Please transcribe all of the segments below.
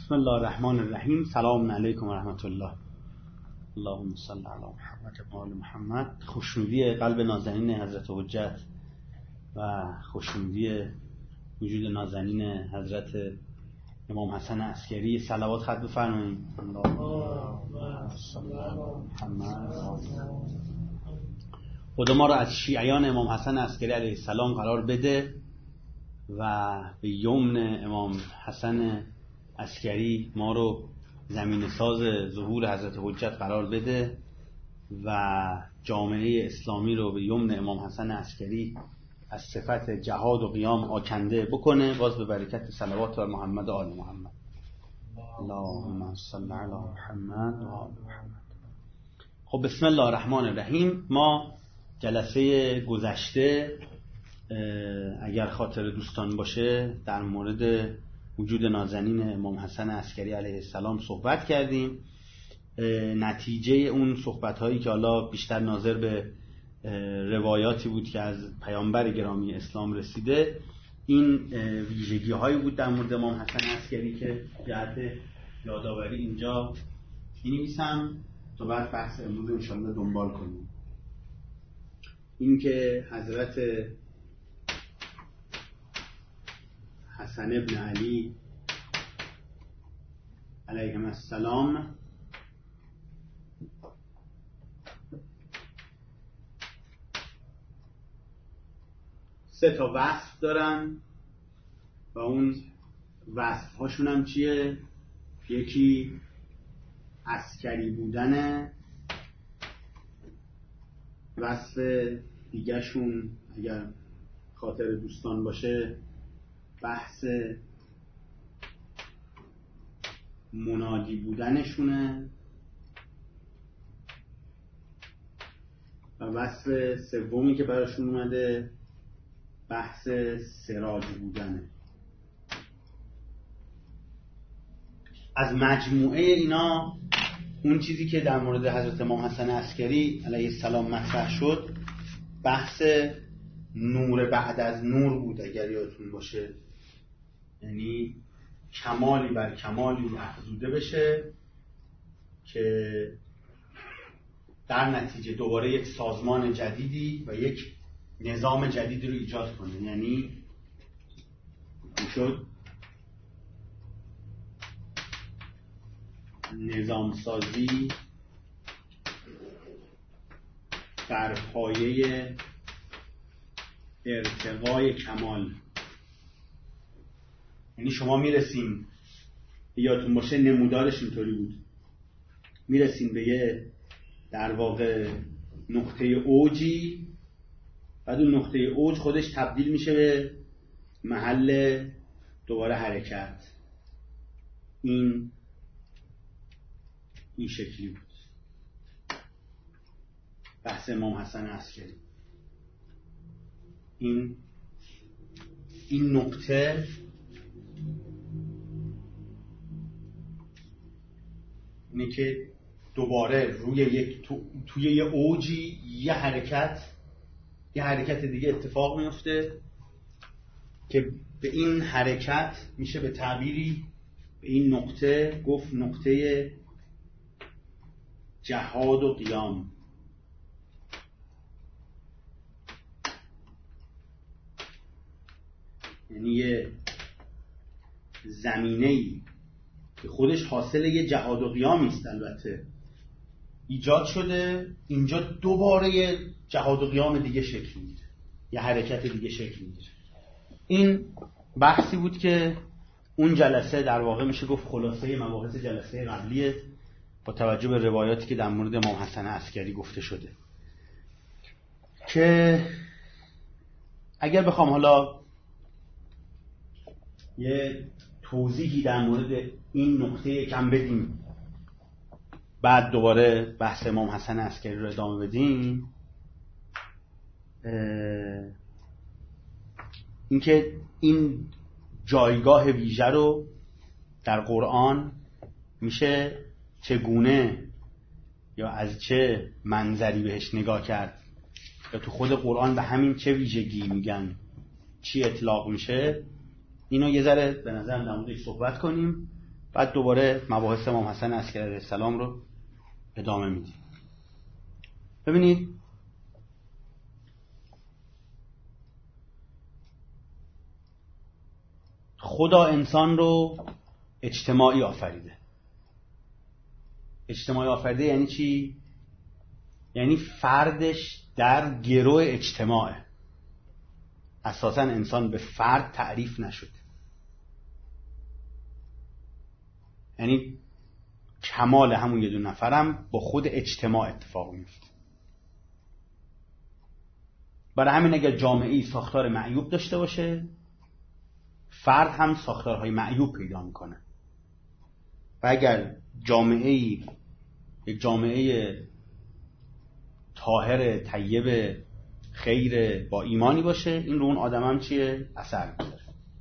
بسم الله الرحمن الرحیم. سلام علیکم و رحمت الله. اللهم صل علی محمد و آل محمد. خوشنودی قلب نازنین حضرت حجت و خوشنودی وجود نازنین حضرت امام حسن عسکری صلوات خط بفرمایید. اللهم صل علی محمد. خدا ما را از شیعیان امام حسن عسکری علیه السلام قرار بده و به یمن امام حسن عسکری ما رو زمین ساز ظهور حضرت حجت قرار بده و جامعه اسلامی رو به یمن امام حسن عسکری از صفت جهاد و قیام آکنده بکنه، باز به برکت صلوات بر محمد و آل محمد. اللهم صل علی محمد و آل محمد. خب بسم الله الرحمن الرحیم. ما جلسه گذشته اگر خاطر دوستان باشه در مورد وجود نازنین امام حسن عسکری علیه السلام صحبت کردیم. نتیجه اون صحبت هایی که حالا بیشتر ناظر به روایاتی بود که از پیامبر گرامی اسلام رسیده، این ویژگی هایی بود در مورد امام حسن عسکری که جهت یادآوری اینجا می‌نویسم تا بعد بحث امروز انشاءالله دنبال کنیم. این که حضرت حسن ابن علی علیهم السلام سه تا وصف دارن و اون وصف هاشون هم چیه؟ یکی عسکری بودنه، وصف دیگه شون اگر خاطر دوستان باشه بحث منادی بودنشونه و وصف سومی که براشون اومده بحث سراج بودنه. از مجموعه اینا اون چیزی که در مورد حضرت امام حسن عسکری علیه السلام مطرح شد بحث نور بعد از نور بود، اگر یادتون باشه، یعنی کمالی بر کمالی افزوده بشه که در نتیجه دوباره یک سازمان جدیدی و یک نظام جدیدی رو ایجاد کنه. یعنی شد نظام سازی بر پایه ارتقای کمال. یعنی شما میرسیم، یادتون باشه نمودارش اینطوری بود، میرسیم به یه در واقع نقطه اوجی، بعد اون نقطه اوج خودش تبدیل میشه به محل دوباره حرکت. این شکلی بود بحث امام حسن عسکری. این نقطه اینه که دوباره روی توی یه اوجی یه حرکت دیگه اتفاق میفته که به این حرکت میشه به تعبیری به این نقطه گفت نقطه جهاد و قیام. یعنی یه زمینه‌ای که خودش حاصل یه جهاد و قیامی است البته ایجاد شده، اینجا دوباره یه جهاد و قیام دیگه شکل میگیره، یه حرکت دیگه شکل میگیره. این بحثی بود که اون جلسه در واقع میشه گفت خلاصه مباحث جلسه قبلیه با توجه به روایاتی که در مورد امام حسن عسکری گفته شده. که اگر بخوام حالا یه توضیحی در مورد این نقطه کم بدیم بعد دوباره بحث امام حسن عسکری رو ادامه بدیم، اینکه این جایگاه ویژه رو در قرآن میشه چگونه یا از چه منظری بهش نگاه کرد یا تو خود قرآن به همین چه ویژگی میگن چی اطلاق میشه، اینو یه ذره به نظرم در موردش صحبت کنیم بعد دوباره مباحث امام حسن عسکری علیه السلام رو ادامه میدیم. ببینید خدا انسان رو اجتماعی آفریده. اجتماعی آفریده یعنی چی؟ یعنی فردش در گروه اجتماعه. اساساً انسان به فرد تعریف نشده. یعنی کمال همون یه دو نفرم با خود اجتماع اتفاق میفته. برای همین اگر جامعه‌ای ساختار معیوب داشته باشه، فرد هم ساختارهای معیوب پیدا میکنه. و اگر جامعه‌ای یک جامعه طاهر طیب خیر با ایمانی باشه، این رو اون آدم هم چیه؟ اثر میذاره.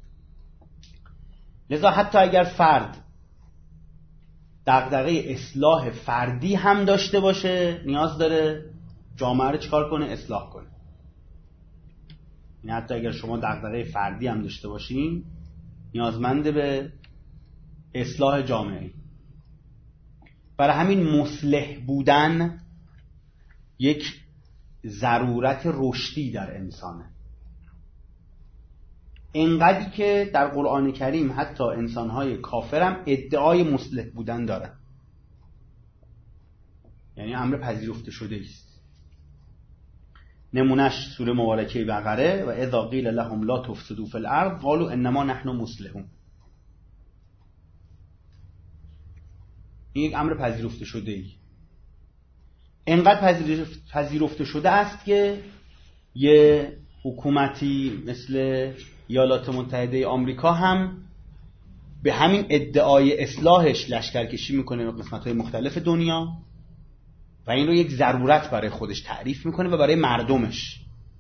لذا حتی اگر فرد دغدغه اصلاح فردی هم داشته باشه، نیاز داره جامعه رو چیکار کنه؟ اصلاح کنه. یعنی حتی اگر شما دغدغه فردی هم داشته باشین، نیازمند به اصلاح جامعه. برای همین مصلح بودن یک ضرورت رشدی در انسانه. انقدری که در قرآن کریم حتی انسانهای کافر هم ادعای مصلح بودن دارن. یعنی امر پذیرفته شده است. نمونش سوره مبارکه بقره و اذا قیل لهم لا تفسدوا فی الارض قالوا انما نحن مصلحون. این یک امر پذیرفته شده ای. انقدر پذیرفته شده است که یه حکومتی مثل ایالات متحده آمریکا هم به همین ادعای اصلاحش لشکرکشی میکنه به قسمت‌های مختلف دنیا و این رو یک ضرورت برای خودش تعریف میکنه و برای مردمش.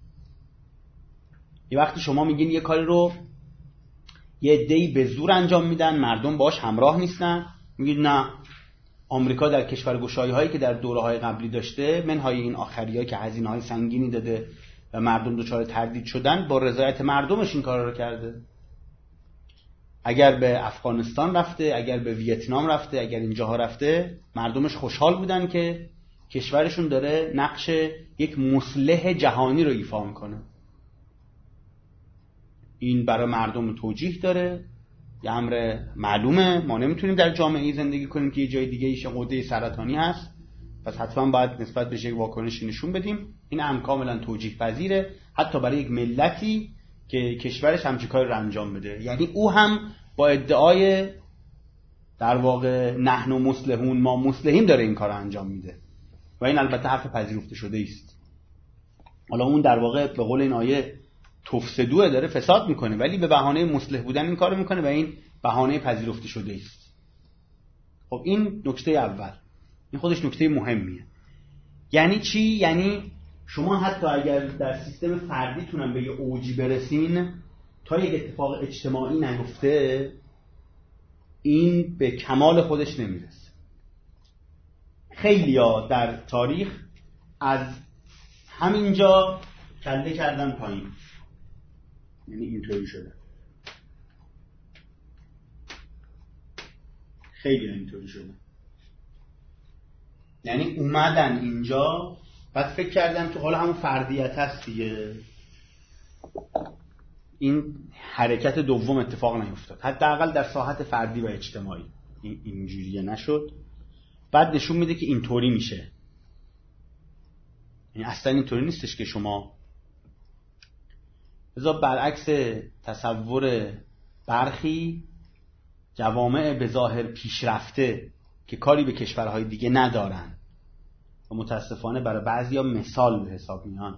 یه وقتی شما میگین یه کاری رو یه عده‌ای به زور انجام میدن، مردم باش همراه نیستن، میگید نه، آمریکا در کشورگشایی‌هایی که در دوره‌های قبلی داشته، منهای این آخری‌ها که هزینه‌های سنگینی داده و مردم دچار تردید شدن، با رضایت مردمش این کارا رو کرده. اگر به افغانستان رفته، اگر به ویتنام رفته، اگر اینجاها رفته، مردمش خوشحال بودن که کشورشون داره نقش یک مصلح جهانی رو ایفا میکنه. این برای مردم توجیه داره، یه امر معلومه. ما نمیتونیم در جامعه‌ای زندگی کنیم که یه جای دیگه ایش عقده سرطانی هست، پس حتما باید نسبت بهش یک واکنشی نشون بدیم. این هم کاملا توجیه پذیره، حتی برای یک ملتی که کشورش همچین کاری رو انجام بده. یعنی او هم با ادعای در واقع نحن مصلحون، ما مصلحیم، داره این کار رو انجام میده و این البته حرف پذیرفته شده است. حالا اون در واقع به قول این آیه تفسدوه، داره فساد میکنه، ولی به بهانه مصلح بودن این کارو میکنه و این بهانه پذیرفته شده است. خب این نکته اول، این خودش نکته مهمیه. یعنی چی؟ یعنی شما حتی اگر در سیستم فردیتونم به یه اوجی برسین، تا یک اتفاق اجتماعی نیفته این به کمال خودش نمیرسه. خیلیا در تاریخ از همینجا کله کردن پایین، یعنی اینطوری شده. خیلی اینطوری شده، یعنی اومدن اینجا بعد فکر کردن که حالا همون فردیت هست دیگه، این حرکت دوم اتفاق نیفتاد، حداقل در ساحت فردی و اجتماعی اینجوریه نشد. بعد نشون میده که اینطوری میشه. یعنی اصلا اینطوری نیستش که شما لذا برعکس تصور برخی جوامع به ظاهر پیشرفته که کاری به کشورهای دیگه ندارن و متاسفانه برای بعضیا مثال به حساب میان،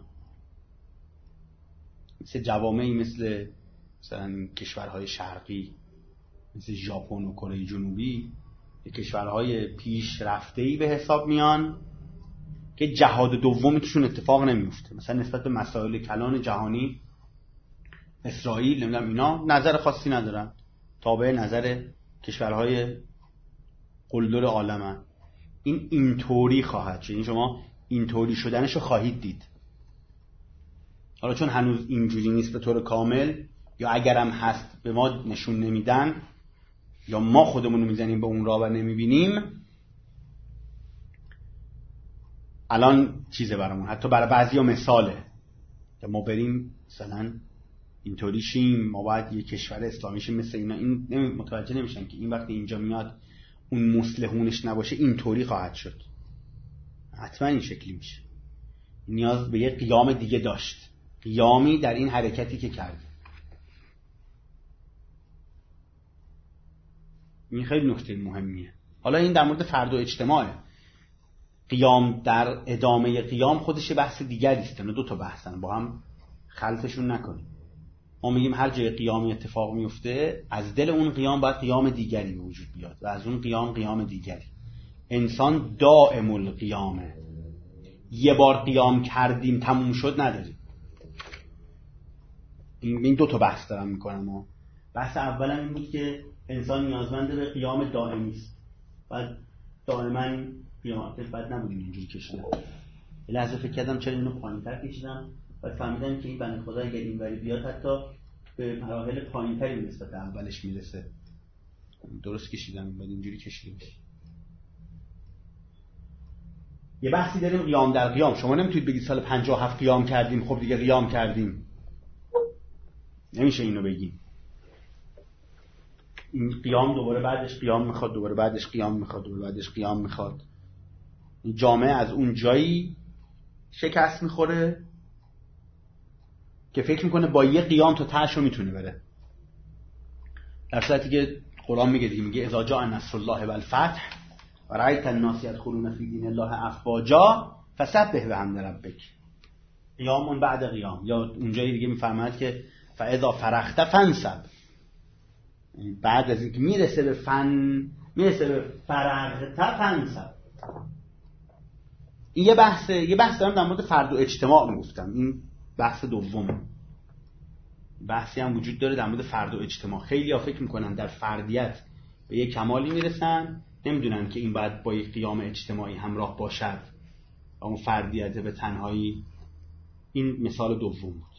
مثل جوامعی مثل مثلا کشورهای شرقی مثل ژاپن و کره جنوبی، کشورهای پیشرفته‌ای به حساب میان که جهاد دومی توشون اتفاق نمیفته. مثلا نسبت به مسائل کلان جهانی اسرائیل نمیدونم اینا نظر خاصی ندارن، تابع نظر کشورهای قلدر عالمن. این اینطوری خواهد شد، این شما اینطوری شدنشو خواهید دید. حالا چون هنوز اینجوری نیست به طور کامل، یا اگرم هست به ما نشون نمیدن، یا ما خودمون رو میزنیم به اون راه و نمیبینیم، الان چیزه برامون، حتی برای بعضیا مثاله که ما بریم مثلا اینطوری شیم، ما باید یه کشور اسلامی شیم مثل اینا. این متوجه نمیشن که این وقتی اینجا میاد اون مصلحونش نباشه اینطوری خواهد شد، حتما این شکلی میشه. نیاز به یه قیام دیگه داشت، قیامی در این حرکتی که کرد. این خیلی نکته مهمیه. حالا این در مورد فرد و اجتماعه. قیام در ادامه قیام خودش بحث دیگری است، دو تا بحثن، با هم خلطشون نکنیم. ما میگیم هر جای قیامی اتفاق میفته، از دل اون قیام باید قیام دیگری به وجود بیاد و از اون قیام دیگری. انسان دائم القیامه، یه بار قیام کردیم تموم شد نداریم. این دو تا بحث دارم میکنم. بحث اولم این بود که انسان نیازمند به قیام دائمی است، بعد دائما قیامت بعد نبودیم اینجوری کشیدم. یه لحظه فکر کردم چرا اینو پایین‌تر کشیدم، بعد فهمیدم که این بنده خدا اگر اینوری بیاد حتی به مراحل پایین‌تری نسبت اولش میرسه. درست کشیدم، بعد اینجوری کشیدم. یه بحثی داریم قیام در قیام. شما نمیتونید بگید سال 57 قیام کردیم خب دیگه قیام کردیم، نمیشه اینو بگیم. این قیام دوباره بعدش قیام میخواد، دوباره بعدش قیام میخواد، دوباره بعدش قیام میخواد. این جامعه از اون جایی شکست میخوره که فکر میکنه با یه قیام تا تهش رو میتونه بره، در صورتی که قرآن میگه اذا جاء نصر الله والفتح و رأیت الناس يدخلون فی دین الله افواجا فسبح بحمد ربک. قیام بعد قیام. یا اونجایی دیگه میفرماید که فاذا فرغت فانصب، بعد از اینکه میرسه به فرغت فانصب. این یه بحث دارم در مورد فرد و اجتماع میگفتم. این بحث دوم. بحثی هم وجود داره در مورد فرد و اجتماع. خیلی ها فکر میکنن در فردیت به یه کمالی میرسن، نمیدونن که این باید با یک قیام اجتماعی همراه باشد و اون فردیت به تنهایی. این مثال دوم بود.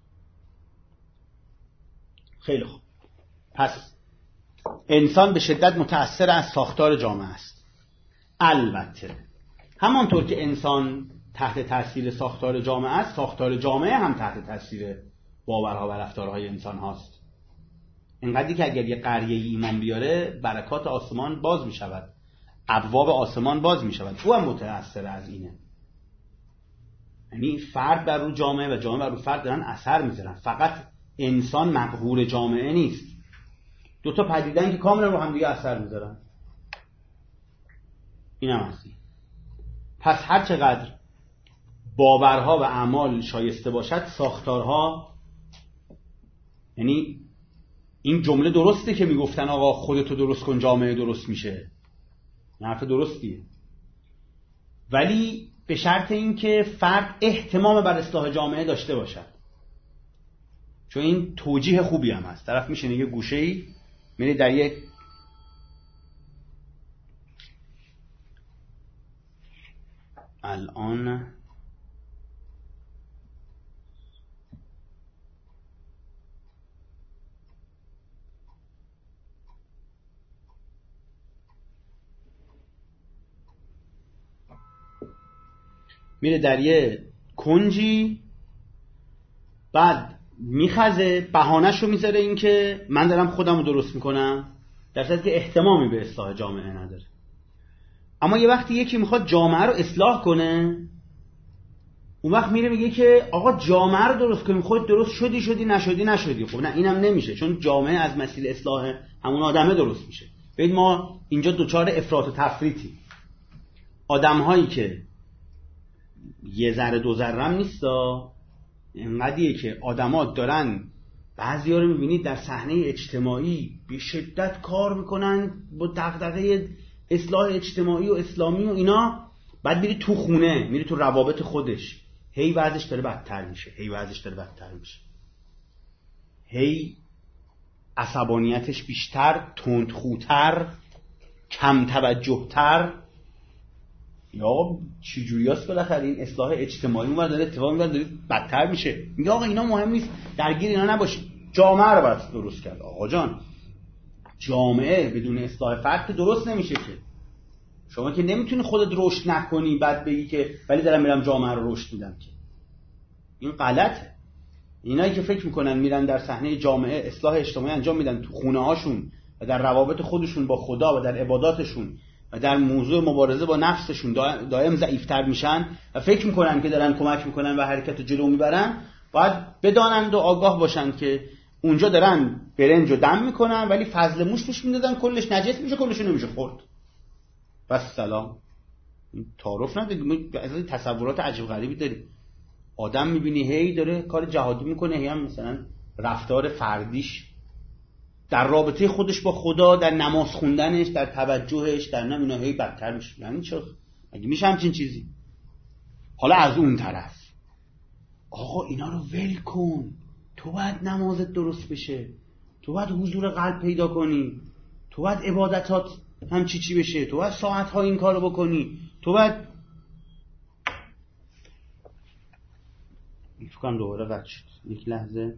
خیلی خوب. پس انسان به شدت متأثر از ساختار جامعه است. البته همانطور که انسان تحت تاثیر ساختار جامعه است، ساختار جامعه هم تحت تاثیر باورها و رفتارهای انسان هاست. اینقدری که اگر یه قریه ایمان بیاره برکات آسمان باز می شود، ابواب آسمان باز می شود. او هم متأثر از اینه. یعنی فرد بر رو جامعه و جامعه بر رو فرد دارن اثر میذارن. فقط انسان مقهور جامعه نیست. دو تا پدیده‌ن که کاملا رو هم دیگه اثر میذارن. اینم هستی. پس هر چقدر باورها و اعمال شایسته باشد، ساختارها، یعنی این جمله درسته که میگفتن آقا خودتو درست کن جامعه درست میشه، حرف درستیه، ولی به شرط این که فرد اهتمام بر اصلاح جامعه داشته باشد. چون این توجیه خوبی هم هست. طرف میشینه یه گوشه‌ای، میره در یک الان میره در یه کنجی، بعد میخزه، بهانه‌شو میذاره این که من دارم خودم رو درست میکنم، در صورتی که اهتمامی به اصلاح جامعه نداره. اما یه وقتی یکی میخواد جامعه رو اصلاح کنه، اون وقت میره میگه که آقا جامعه رو درست کنیم، خودت درست شدی نشدی. خب نه، اینم نمیشه، چون جامعه از مسئله اصلاح همون آدمه درست میشه. ببین ما اینجا دوچار افراط و تفریطی. آدم‌هایی که یه ذره دو ذره هم نیستا، اینقدیه که آدما دارن، بعضیا رو میبینید در صحنه اجتماعی به شدت کار میکنن با دغدغه اصلاح اجتماعی و اسلامی و اینا، بعد میری تو خونه، میری تو روابط خودش، هی وضعش داره بدتر میشه، هی عصبانیتش بیشتر، تندخوتر، کم توجهتر. یا چی جوریاست بالاخره این اصلاح اجتماعی اون داره اتفاق میفته، داره بدتر میشه. میگه آقا اینا مهم نیست، درگیر اینا نباشید، جامعه رو باید درست کرد. آقا جان جامعه بدون اصلاح فرد که درست نمیشه. که شما که نمیتونی خودت رشد نکنی بعد بگی که ولی دارم میرم جامعه رو رشد میدم، که این غلطه. اینایی که فکر میکنن میرن در صحنه جامعه اصلاح اجتماعی انجام میدن تو خونه هاشون و در روابط خودشون با خدا و در عباداتشون و در موضوع مبارزه با نفسشون دائم ضعیفتر میشن و فکر میکنن که دارن کمک میکنن و حرکت رو جلو میبرن، باید بدانند و آگاه باشند که اونجا دارن برنج و دم میکنن ولی فضل موش توش میدادن، کلش نجس میشه، کلش نمیشه خورد. بس سلام. تعارف نداریم، از تصورات عجیب غریبی داریم. آدم میبینی هی داره کار جهادی میکنه، هی هم مثلا رفتار فردیش در رابطه خودش با خدا، در نماز خوندنش، در توجهش، در اینا هی بدتر میشه. یعنی چه اگه میشه همچین چیزی؟ حالا از اون طرف آقا اینا رو ول کن، تو باید نمازت درست بشه، تو باید حضور قلب پیدا کنی، تو باید عبادتات هم چی بشه، تو باید ساعتها این کارو بکنی، تو باید فکرم دوباره قطع شد. یک لحظه.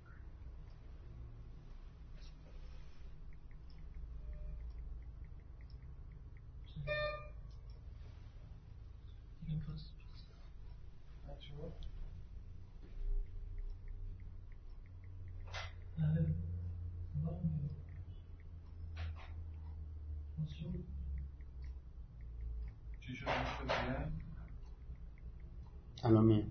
الان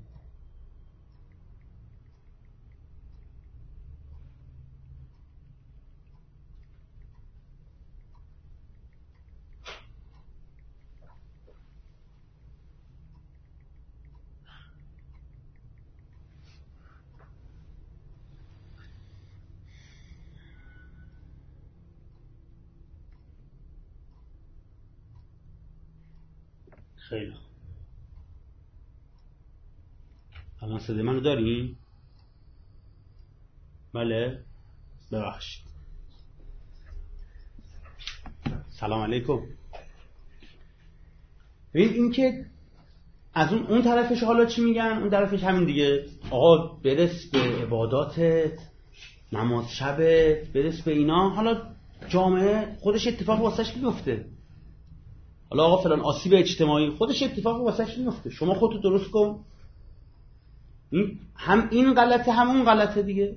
خیلی الان صدای منو دارین؟ بله؟ ببخشید. سلام علیکم. ببین این که از اون طرفش حالا چی میگن؟ اون طرفش همین دیگه، آقا برس به عباداتت، نماز شبت، برس به اینا. حالا جامعه خودش اتفاق واسش میفته. حالا آقا فلان آسیب اجتماعی خودش اتفاق واسش میفته، شما خودتو درست کن. هم این غلطه هم اون غلطه دیگه.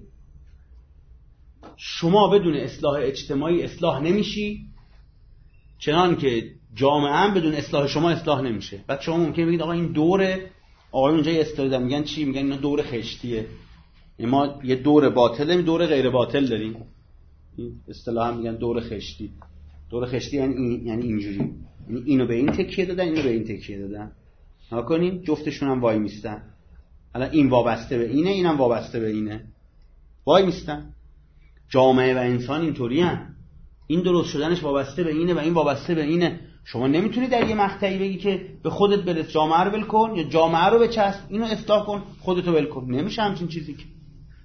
شما بدون اصلاح اجتماعی اصلاح نمیشی، چنان که جامعه هم بدون اصلاح شما اصلاح نمیشه. بعد شما ممکنه بگید آقا این دوره، آقای اونجا اصطلاح میگن چی؟ میگن اینا دور خشتیه. ما یه دور باطله، دور غیر باطل داریم. این اصطلاح هم میگن دور خشتی. دور خشتی یعنی اینجوری، یعنی اینو به این تکیه دادن، اینو به این تکیه دادن. نکنین جفتشون هم وای میستن. حالا این وابسته به اینه، اینم وابسته به اینه، وای میستن. جامعه و انسان اینطوری هن. این درست شدنش وابسته به اینه و این وابسته به اینه. شما نمیتونی در یه مقطعی بگی که به خودت برس، جامعه رو ول کن یا جامعه رو بچسب، اینو اصلاح کن، خودتو ول کن. نمیشه همچین چیزی که.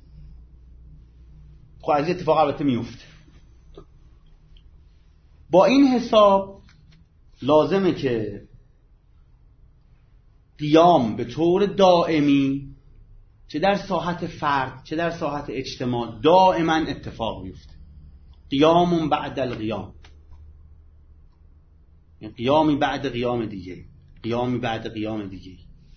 خب از اتفاق البته میفته. با این حساب لازمه که قیام به طور دائمی، چه در ساحت فرد چه در ساحت اجتماع، دائما اتفاق بیفته. قیام بعد القیام، یعنی قیامی بعد قیام دیگه، قیامی بعد قیام دیگه.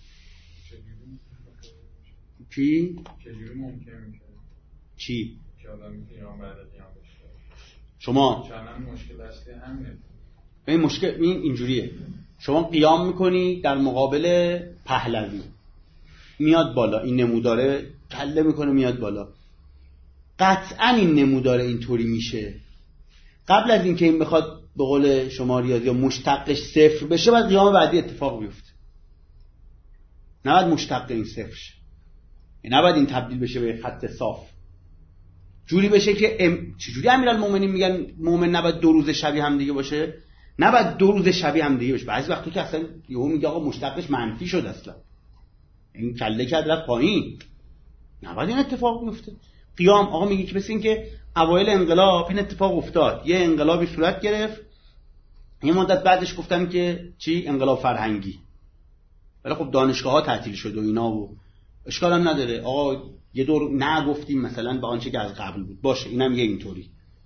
چی؟ چجوری ممکن میشه؟ چی؟ که آدم قیام بعد قیام بشه. شما چند مشکل اصلی همینه. این مشکل اینجوریه. شما قیام میکنی در مقابل پهلوی، میاد بالا، این نموداره کله میکنه میاد بالا. قطعا این نموداره اینطوری میشه. قبل از اینکه این بخواد به قول شما ریاضی یا مشتقش صفر بشه، باید قیام بعدی اتفاق بیفته. نباید مشتق این صفر شه، نباید این تبدیل بشه به خط صاف. جوری بشه که چجوری امیرالمومنین میگن مومن نباید دو روز شبیه هم دیگه باشه؟ نباید دو روز شبیه هم دیگه باشه. بعضی وقتا که اصلا یهو میگه آقا مشتقش منفی شد، اصلا این کله کرد رفت پایین، نباید این اتفاق بیفته. قیام آقا میگه که مثل این که اوایل انقلاب این اتفاق افتاد، یه انقلابی صورت گرفت، یه مدت بعدش گفتن که چی؟ انقلاب فرهنگی. ولی خب دانشگاه ها تعطیل شد و اینا و اشکال هم نداره. آقا یه دور نگفتیم مثلا به آنچه که از قبل بود، باشه اینم یه اینطوری.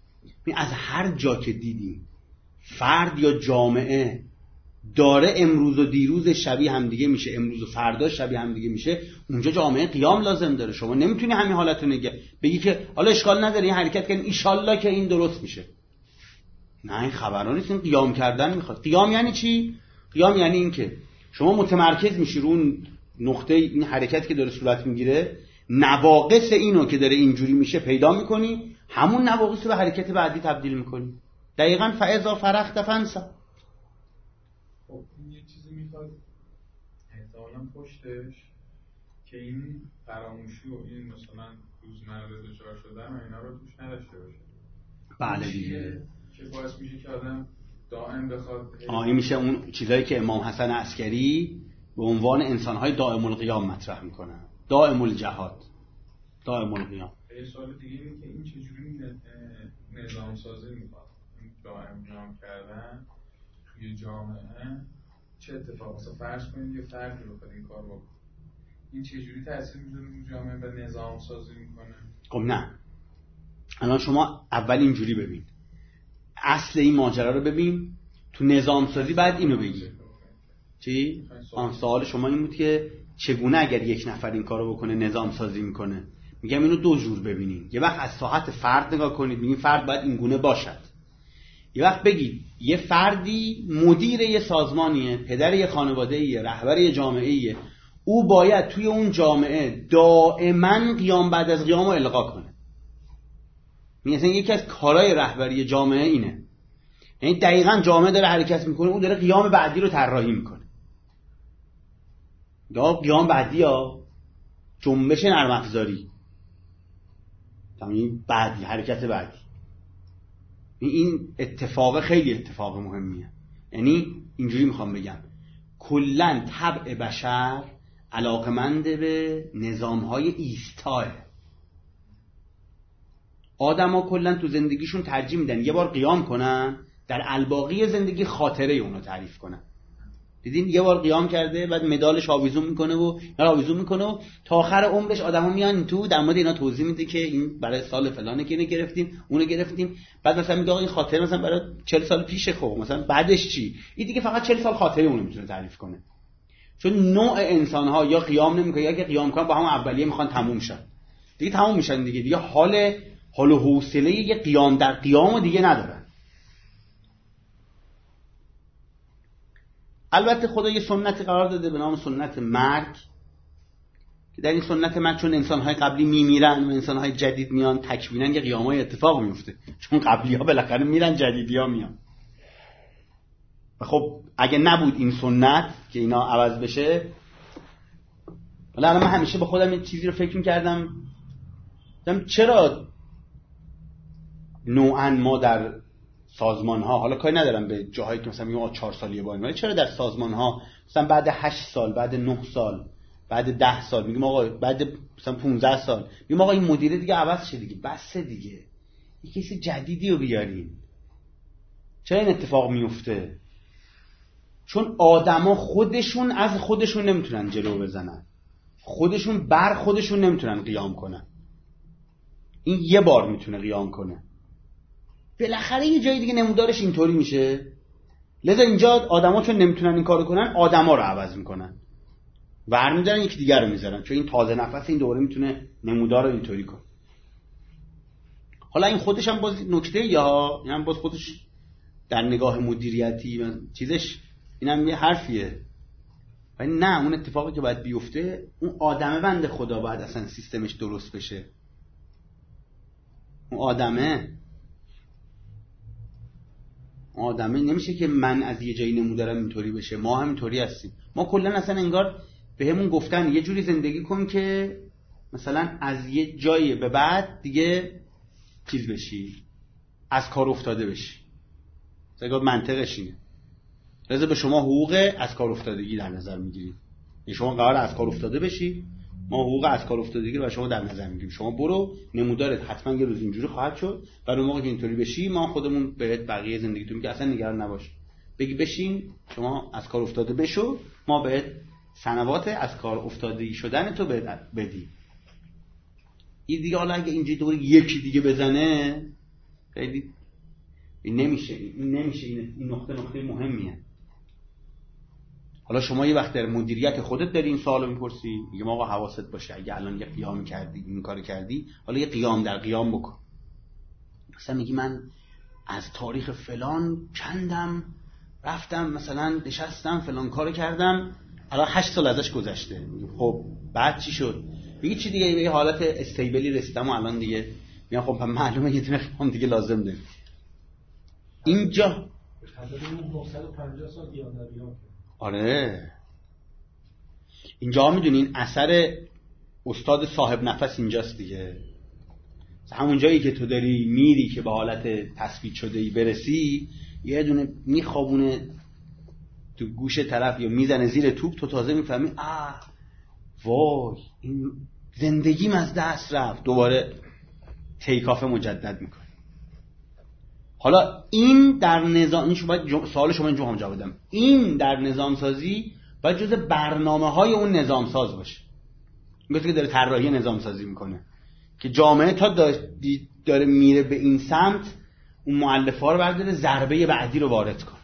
از هر جا که دیدیم فرد یا جامعه داره امروز و دیروز شبیه همدیگه میشه، امروز و فردا شبیه همدیگه میشه، اونجا جامعه قیام لازم داره. شما نمیتونی همین حالت رو بگی که حالا اشکال نداره این حرکت کنین ایشالله که این درست میشه. نه، این خبرها نیست، این قیام کردن میخواد. قیام یعنی چی؟ قیام یعنی این که شما متمرکز میشی رو اون نقطه این حرکت که داره صورت میگیره، نواقص اینو که داره اینجوری میشه پیدا میکنی، همون نواقص رو به حرکت بعدی تبدیل میکنی. دقیقاً فاذا فرغت فانصب. خب این یه چیزی میخواد احتمالاً پشتش که این فراموشی و این مثلا روزمره دچار شدن و اینا رو توش نداشته باشه. بله دیگه، که باعث میشه که آدم دائم بخواد این میشه اون چیزایی که امام حسن عسکری به عنوان انسان‌های دائم القیام مطرح میکنن. دائم الجهاد، دائم القیام. یه سوال دیگه اینه که این چجوری نظام سازی میکنه؟ این دائم قیام کردن توی جامعه چه اتفاقی؟ مثلا فرض کنید یه فردی بخواد این کار بکنه، این چجوری تاثیر میذاره رو جامعه و نظام سازی میکنه؟ خب نه، الان شما اول اینجوری ببین، اصل این ماجرا رو ببین، تو نظام سازی بعد اینو بگی. چی؟ سوال شما این بود که چگونه اگر یک نفر این کارو بکنه نظام سازی میکنه. میگم اینو دو جور ببینید. یه وقت از ساحت فرد نگاه کنید، میگین فرد باید این گونه باشد. یه وقت بگید یه فردی مدیر یه سازمانیه، پدر یه خانواده‌ایه، رهبر یه جامعه‌ایه، او باید توی اون جامعه دائما قیام بعد از قیام رو القا کنه. مثلا یکی از کارهای رهبری جامعه اینه، یعنی دقیقاً جامعه داره حرکت میکنه، اون داره قیام بعدی رو طراحی میکنه. قیام بعدی ها جنبش نرم افزاری، یعنی بعدی، حرکت بعدی. این اتفاق خیلی اتفاق مهمیه. یعنی اینجوری میخوام بگم کلاً طبع بشر علاقمند به نظام‌های ایستاه. آدم‌ها کلاً تو زندگیشون ترجیح میدن یه بار قیام کنن، در الباقی زندگی خاطره اونو تعریف کنن. دیدین یه بار قیام کرده بعد مدالش آویزون میکنه و تا آخر عمرش آدما میان تو در مورد اینا توضیح میده که این برای سال فلانه که اینو گرفتیم اونو گرفتیم، بعد مثلا میگه آقا این خاطره مثلا برای 40 سال پیشه، خب مثلا بعدش چی؟ این دیگه فقط 40 سال خاطره اونو میتونه تعریف کنه. چون نوع انسان‌ها یا قیام نمیکنه یا که قیام کنن با هم اولیه میخوان تموم شن. دیگه تموم میشن دیگه حال و حوصله یه قیام در قیامو دیگه ندارن. البته خدا یه سنتی قرار داده به نام سنت مرگ که در این سنت مرگ چون انسان‌های قبلی میمیرن و انسان‌های جدید میان تکویناً یه قیامای اتفاق میفته، چون قبلی‌ها بالاخره میرن جدیدی‌ها میان. و خب اگه نبود این سنت که اینا عوض بشه، الان من همیشه با خودم این چیزی رو فکر می‌کردم چرا نوعاً ما در سازمان‌ها، حالا کاری ندارم به جاهایی که مثلا میگم 4 سالیه با این، چرا در سازمان‌ها مثلا بعد 8 سال، بعد 9 سال، بعد 10 سال میگیم آقا، بعد مثلا 15 سال میگیم آقا این مدیر دیگه عوض شه دیگه، بس دیگه، یه کسی جدیدی رو بیارین. چرا این اتفاق میفته؟ چون آدما خودشون از خودشون نمیتونن جلو بزنن، خودشون بر خودشون نمیتونن قیام کنن. این یه بار میتونه قیام کنه، بالاخره یه جای دیگه نمودارش اینطوری میشه. لذا اینجا آدما چون نمیتونن این کارو کنن، آدما رو عوض میکنن، برمی‌دارن یکی دیگر رو میذارن، چون این تازه نفس این دوره میتونه نمودار رو اینطوری کنه. حالا این خودش هم باز نکته یا هم باز خودش در نگاه مدیریتی چیزش اینم یه حرفیه، ولی نه، اون اتفاقی که باید بیفته اون آدمه بنده خدا باید اصلا سیستمش درست بشه. اون آدمه نمیشه که من از یه جایی نمودارم اینطوری بشه، ما هم اینطوری هستیم. ما کلا اصلا انگار به همون گفتن یه جوری زندگی کن که مثلا از یه جایی به بعد دیگه چیز بشی، از کار افتاده بشی. انگار منطقش اینه. لذا به شما حقوق از کار افتادگی در نظر میگیریم. شما قراره از کار افتاده بشی، ما حقوق از کار افتادگی رو شما در نظر میگیریم. شما برو، نمودارت حتما یه روز اینجوری خواهد شد، برای موقعی که اینطوری بشی ما خودمون بهت بقیه زندگیتون که اصلا نگران نباش، بگی بشین شما از کار افتاده بشو، ما بهت سنوات از کار افتادگی شدن تو بدی. این دیگه حالا اگه اینجوری دوباره یکی دیگه بزنه خیلی این نمیشه این نقطه مهمیه. حالا شما یه وقت در مدیریت خودت داری این سوالو میپرسی، میگم آقا حواست باشه اگه الان یه قیام کردی این کارو کردی، حالا یه قیام در قیام بکن. مثلا میگی من از تاریخ فلان کندم رفتم مثلا نشستم فلان کارو کردم، الان 8 سال ازش گذشته، خب بعد چی شد؟ میگی چی دیگه، یه حالت استیبلی رسیدم و الان دیگه میگم خب معلومه یه دونه قیام دیگه لازم داریم. اینجا 950 سال دیانریان. آره اینجا میدونین اثر استاد صاحب نفس اینجاست دیگه. همون جایی که تو داری میری که به حالت تثبیت شده ای برسی، یه دونه میخوابونه تو گوش طرف یا میزنه زیر توپ، تو تازه میفهمی وای این زندگیم از دست رفت، دوباره تیکاف مجدد میکنه. حالا این در نظام، این شما سوال شما اینجا هم جواب بدم، این در نظام سازی باید جز برنامه‌های اون نظام ساز باشه. مثل که داره طراحی نظام سازی میکنه که جامعه تا داره میره به این سمت، اون مؤلفه‌ها رو برداره ضربه بعدی رو وارد کن،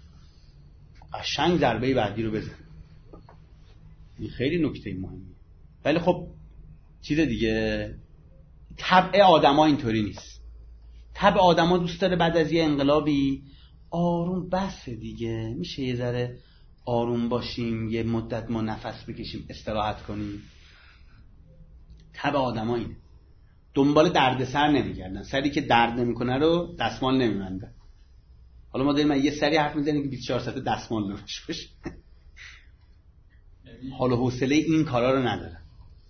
قشنگ ضربه بعدی رو بزن. این خیلی نکته مهمه. ولی خب چیز دیگه، طبع آدم‌ها اینطوری نیست. طبع آدم‌ها دوست داره بعد از یه انقلابی آروم بس دیگه، میشه یه ذره آروم باشیم، یه مدت ما نفس بکشیم، استراحت کنیم. طبع آدم‌ها اینه. دنبال دردسر نمیگردن، سری که درد نمیکنه رو دستمال نمیبندن. حالا ما داریم یه سری حرف میزنیم که 24 ساعت دستمال روش باشه. حالا حوصله این کارا رو ندارن.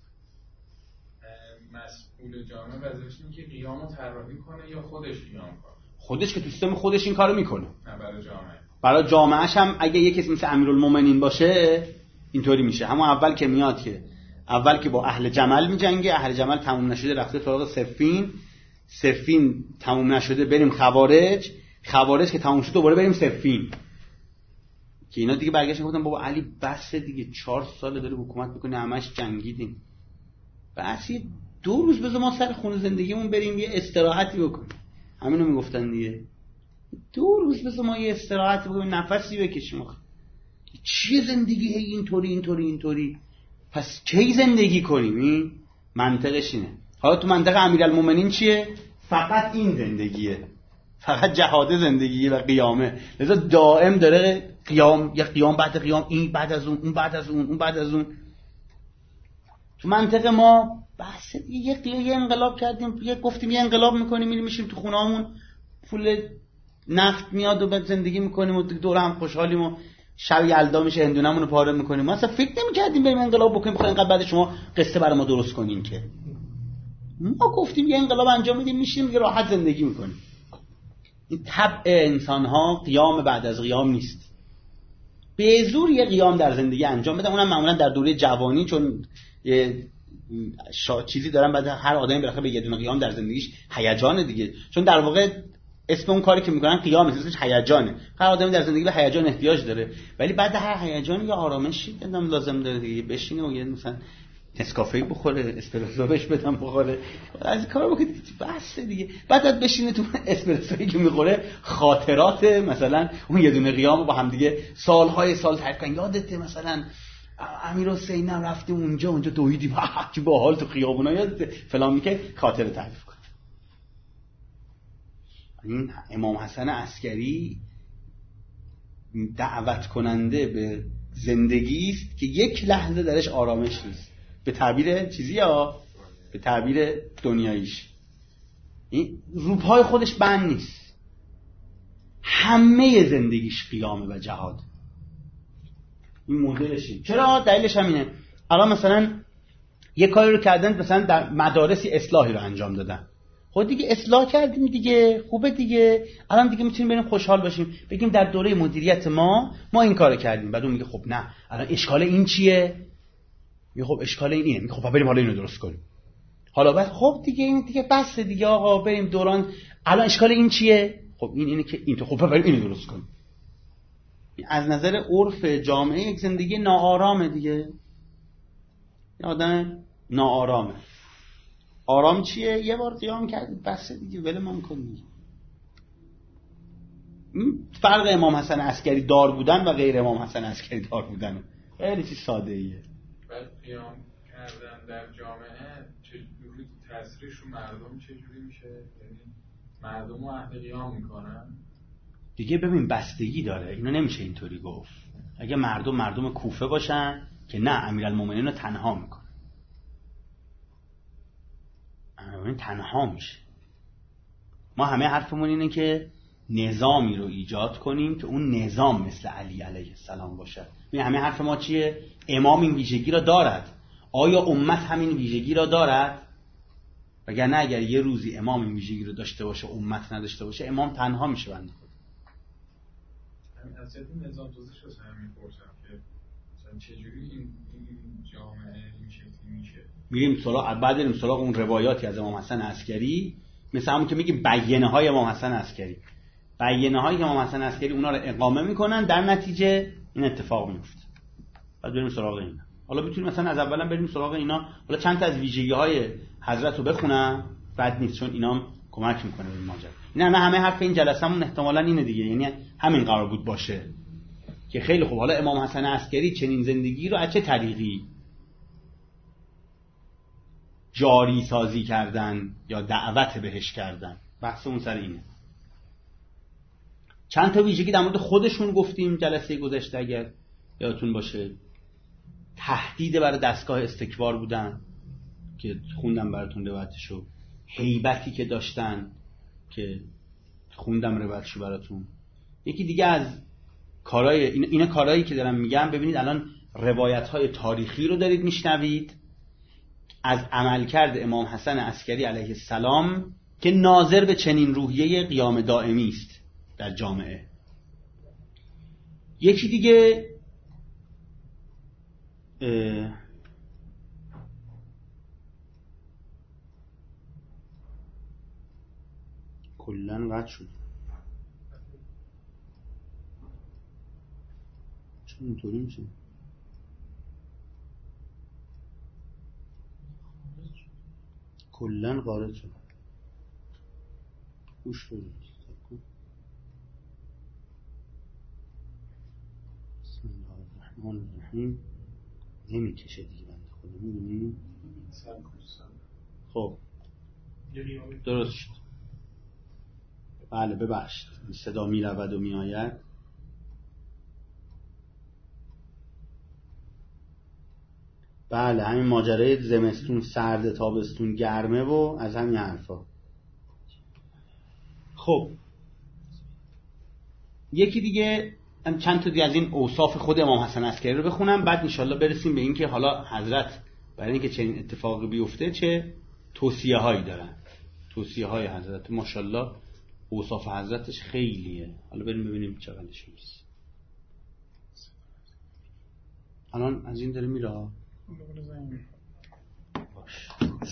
مسئول جامعه وظیفه‌ش اینه که قیامو طراحی کنه یا خودش قیام کنه؟ خودش که تو سیستم خودش این کارو میکنه. نه برای جامعه. برای جامعهش هم اگه یه کسی مثل امیرالمومنین باشه اینطوری میشه. همون اول که میاد که اول که با اهل جمل میجنگه، اهل جمل تموم نشده رفته سراغ صفین تموم نشده بریم خوارج که تموم شد دوباره بریم صفین، که اینا دیگه برگشتن گفتن بابا علی بس دیگه 4 سال داره حکومت میکنه همش جنگیدیم، بس 2 روز بذار ما سر خونه زندگیمون بریم یه استراحتی بکنیم. همینو میگفتن دیگه، 2 روز بذار ما یه استراحتی بکنیم، نفسی بکشیم. چیه زندگی هی اینطوری پس کی زندگی کنیم؟ این منطقش اینه. حالا تو منطقه امیرالمومنین چیه؟ فقط این زندگیه، فقط جهاد زندگیه و قیامه، لذا دائم داره قیام، یا قیام بعد قیام، این بعد از اون بعد از اون بعد از اون. تو منطقه ما بس یه انقلاب کردیم، گفتیم یه انقلاب میکنیم، میریم تو خونه‌مون، پول نفت میاد و بعد زندگی میکنیم و دور هم خوشحالیم و شب یلدا میشه هندونمون رو پاره میکنیم. ما اصلا فکر نمی‌کردیم بریم انقلاب بکنیم، بخوایم اینقدر بعد شما قصه برای ما درست کنین. که ما گفتیم یه انقلاب انجام میدیم، میشیم یه راحت زندگی میکنیم. این طبع انسان‌ها قیام بعد از قیام نیست. به زور یه قیام در زندگی انجام بدن، اونم معمولا در دوره جوانی، چون چیزی دارن بعد هر آدمی بالاخره به یه دونه قیام در زندگیش هیجان دیگه، چون در واقع اسم اون کاری که میکنن قیام، اسمش هیجانه. هر آدمی در زندگی به هیجان احتیاج داره، ولی بعد هر هیجان یه آرامشی بدم لازم داره دیگه، بشینه و یه مثلا نسکافه بخوره، اسپرسو بهش بدم بخوره، از کارو بکنه بس دیگه. بعد بشینه تو اسپرسویی که میخوره خاطرات مثلا اون یه دونه قیامو با هم دیگه سالهای سال تعریف کنن. یادته مثلا امیرحسین رفتیم اونجا دویدیم چه باحال تو خیابونا، یادته فلان، میگه خاطره تعریف کنه. این امام حسن عسکری دعوت کننده به زندگی است که یک لحظه درش آرامش نیست، به تعبیر چیزی یا به تعبیر دنیاییش. این روپای خودش بند نیست، همه زندگیش قیامه و جهاد. این مدلشه. چرا؟ دلیلش همینه. الان مثلا یه کاری رو کردن، مثلا در مدارسی اصلاحی رو انجام دادن، خود دیگه اصلاح کردیم دیگه، خوبه دیگه، الان دیگه میتونیم بریم خوشحال باشیم، بگیم در دوره مدیریت ما این کارو کردیم. بعد اون میگه خب نه الان اشکال این چیه؟ میگه خب اشکال این اینه. میگه خب بریم حالا اینو درست کنیم. حالا بعد خب دیگه این دیگه بس دیگه آقا، بریم دوران الان اشکال این چیه؟ خب این اینه که این تو، خب بریم اینو درست کنیم. از نظر عرف جامعه یک زندگی ناآرامه دیگه. آدم ناآرامه. آرام چیه؟ یه بار قیام کردی بس دیگه، ولمون کن دیگه. فرق امام حسن عسکری دار بودن و غیر امام حسن عسکری دار بودن خیلی چیز ساده ایه. بعد قیام کردن در جامعه چجوری تاثیرش رو مردم چجوری میشه؟ یعنی مردم رو اهل قیام میکنن دیگه. ببین بستگی داره، اینو نمیشه اینطوری گفت. اگه مردم کوفه باشن که نه، امیرالمومنین رو تنها میکنه، امیرالمومنین تنها میشه. ما همه حرفمون اینه که نظامی رو ایجاد کنیم که اون نظام مثل علی علیه السلام باشه. این همه حرف ما چیه؟ امام این ویژگی را دارد. آیا امت همین ویژگی را دارد؟ وگرنه اگر یه روزی امام این ویژگی رو داشته باشه امت نداشته باشه، امام تنها میشه. بنده خدا از این نظام توضیحش رو میپرسم که مثلا چجوری این جامعه این شکلی میشه. میریم سراغ، بعد بریم سراغ اون روایاتی از امام حسن عسکری، مثل همون که میگیم بیانه های امام حسن عسکری. بیانه های امام حسن عسکری اونا رو اقامه میکنن، در نتیجه این اتفاق میفته. بعد بریم سراغ اینا. حالا میتونیم مثلا از اولا بریم سراغ اینا. حالا چند تا از ویژگی های حضرت رو بخونم، بعد نیست، چون اینا کمک میکنه به این ماجرا. نه همه حرف این جلسه‌مون احتمالاً اینه دیگه، یعنی همین قرار بود باشه که خیلی خوب حالا امام حسن عسکری چنین زندگی رو از چه طریقی جاری سازی کردن یا دعوت بهش کردن. بحثمون سر اینه. چند تا ویژگی در مورد خودشون گفتیم جلسه گذشته اگر یادتون باشه. تهدید برای دستگاه استکبار بودن که خوندم براتون روایتشو، هیبتی که داشتن که خوندم روایتشو براتون. یکی دیگه از کارهای اینا کارهایی که دارم میگم، ببینید الان روایت‌های تاریخی رو دارید میشنوید از عملکرد امام حسن عسکری علیه السلام که ناظر به چنین روحیه قیام دائمی است در جامعه. یکی دیگه کلن قطع شد. چون اینطوری میشه؟ کلن قارد شد. گوش بدید. بسم الله الرحمن الرحیم. نمیکشه دیگه بنده خدا، میدونی؟ خب درست شد. بله ببخشید، صدا می رود و می آید. بله همین ماجرای زمستون سرد تابستون گرمه و از همین حرفا. خب یکی دیگه چند تا دیگه از این اوصاف خود امام حسن عسکری رو بخونم، بعد انشالله برسیم به این که حالا حضرت برای اینکه چنین اتفاقی بیفته چه توصیه هایی دارن. توصیه های حضرت ماشاءالله اوصاف حضرتش خیلیه. حالا بریم ببینیم چقدرش میرسه. الان از این داره میره. باش.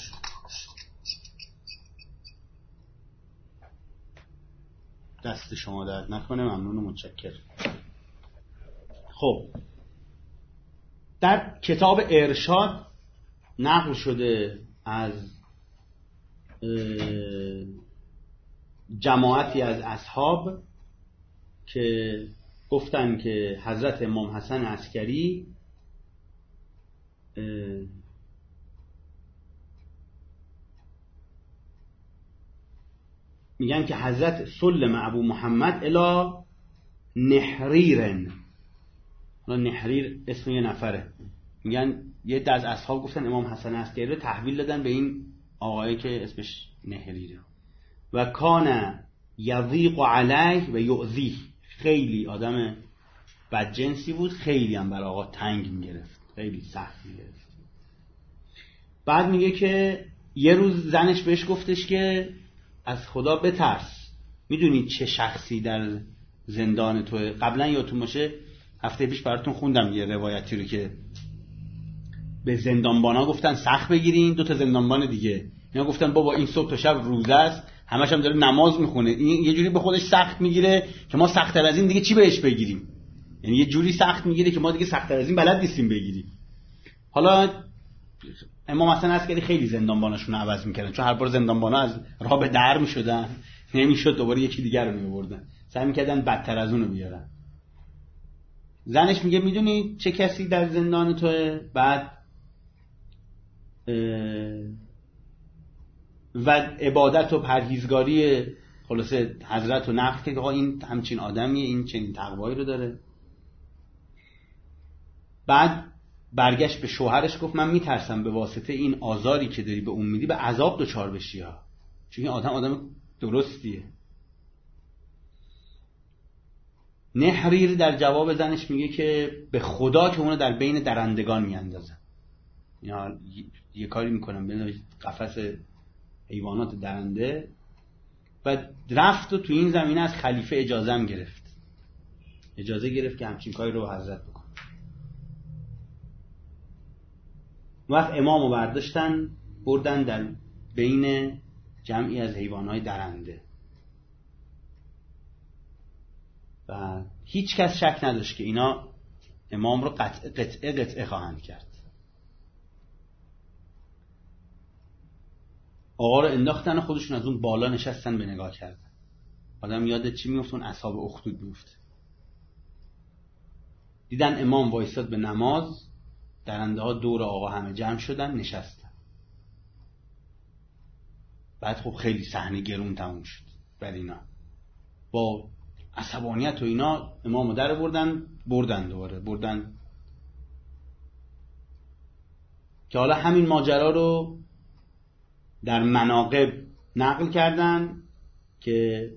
دست شما درد نکنه، ممنون و متشکر. خب در کتاب ارشاد نقل شده از جماعتی از اصحاب که گفتن که حضرت امام حسن عسکری میگن که حضرت سلم ابو محمد الی نحریرن. نحریر اسم یه نفره. میگن یه عده از اصحاب گفتن امام حسن عسکری رو تحویل دادن به این آقایی که اسمش نحریره. و کان یضیق علیه و یؤذیه، خیلی آدم بدجنسی بود، خیلی هم بر آقا تنگ میگرفت، خیلی سخت میگرفت. بعد میگه که یه روز زنش بهش گفتش که از خدا بترس، میدونی چه شخصی در زندان توه. قبلا یادتون باشه هفته پیش براتون خوندم یه روایتی رو که به زندانبانا گفتن سخت بگیرین. 2 تا زندانبان دیگه اینا گفتن بابا این صبح تا شب روزه است، همش هم داره نماز میخونه، این یه جوری به خودش سخت میگیره که ما سخت‌تر از این دیگه چی بهش بگیریم. یعنی یه جوری سخت میگیره که ما دیگه سخت‌تر از این بلد نیستیم بگیریم. حالا امام حسن عسکری خیلی زندانباناشون رو عوض میکردن، چون هر بار زندانبانا از راه به در میشدن، نمیشد دوباره یکی دیگر رو میآوردن. سعی میکردن بدتر از اونو بیارن. زنش میگه میدونی چه کسی در زندان توه؟ بعد و عبادت و پرهیزگاری خلاصه حضرت رو نقد که آقا این همچین آدمیه، این چنین تقوایی رو داره. بعد برگشت به شوهرش گفت من میترسم به واسطه این آزاری که داری به اون میدی به عذاب دچار بشی ها، چون این آدم درستیه. نحریر در جواب زنش میگه که به خدا که اونو در بین درندگان میاندازن، یا یه کاری میکنم به قفس حیوانات درنده. و رفت و تو این زمینه از خلیفه اجازه گرفت که همچین کاری رو حضرت بکنه. وقت امامو برداشتن بردن در بین جمعی از حیوانات درنده و هیچ کس شک نداشت که اینا امام رو قطعه خواهند کرد. آقا رو انداختن و خودشون از اون بالا نشستن به نگاه کردن. آدم یاد چی میفت؟ اون اصحاب اخدود میفت. دیدن امام وایساد به نماز، درنده ها دور آقا همه جمع شدن نشستن. بعد خب خیلی صحنه گرون تموم شد بر اینا. با عصبانیت و اینا امامو در بردن که حالا همین ماجرا رو در مناقب نقل کردن که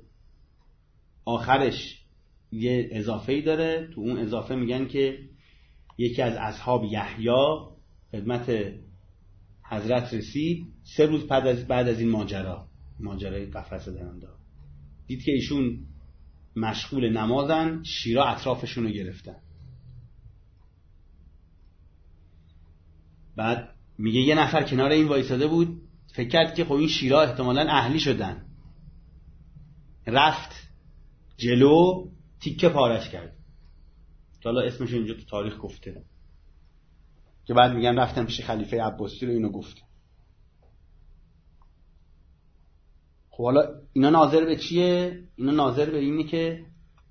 آخرش یه اضافه‌ای داره. تو اون اضافه میگن که یکی از اصحاب یحیی خدمت حضرت رسید 3 روز بعد از این ماجرای قفس درنده، دید که ایشون مشغول نمازن، شیرا اطرافشون رو گرفتن. بعد میگه یه نفر کنار این وایساده بود، فکر کرد که خب این شیرا احتمالاً اهلی شدن، رفت جلو تیکه پارش کرد. حالا اسمش اینجا تو تاریخ گفته که بعد میگن رفتن پیش خلیفه عباسی رو اینو گفته. خب حالا اینا ناظر به چیه؟ اینا ناظر به اینه که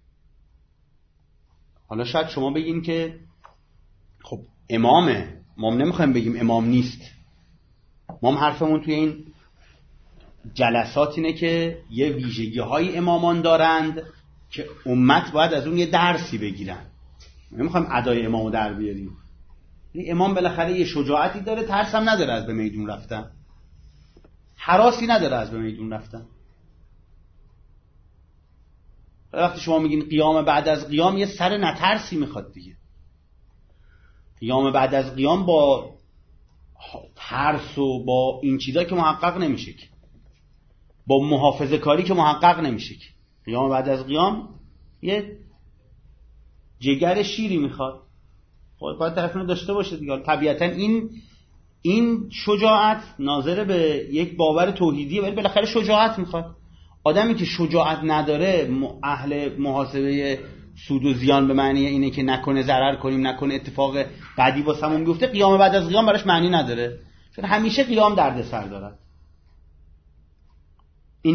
حالا شاید شما بگین که خب امامه، ما نمیخوایم بگیم امام نیست. ما هم حرفمون توی این جلسات اینه که یه ویژگی های امامان دارند که امت باید از اون یه درسی بگیرن. نمیخوایم ادای امامو در بیاریم. امام بالاخره یه شجاعتی داره، ترس هم نداره از به میدون رفتن، هراسی نداره از به میدون رفتن. وقتی شما میگین قیام بعد از قیام، یه سر نترسی میخواد دیگه. قیام بعد از قیام با ترس و با این چیزا که محقق نمیشه، که با محافظه کاری که محقق نمیشه. که قیام بعد از قیام یه جگر شیری میخواد، باید طرفینو داشته باشه دیگه. طبیعتا این شجاعت ناظر به یک باور توحیدیه، ولی بالاخره شجاعت میخواد. آدمی که شجاعت نداره، اهل محاسبه سود و زیان به معنی اینه که نکنه ضرر کنیم، نکنه اتفاق بعدی واسمون بیفته، قیام بعد از قیام براش معنی نداره، چون همیشه قیام دردسر دارد. این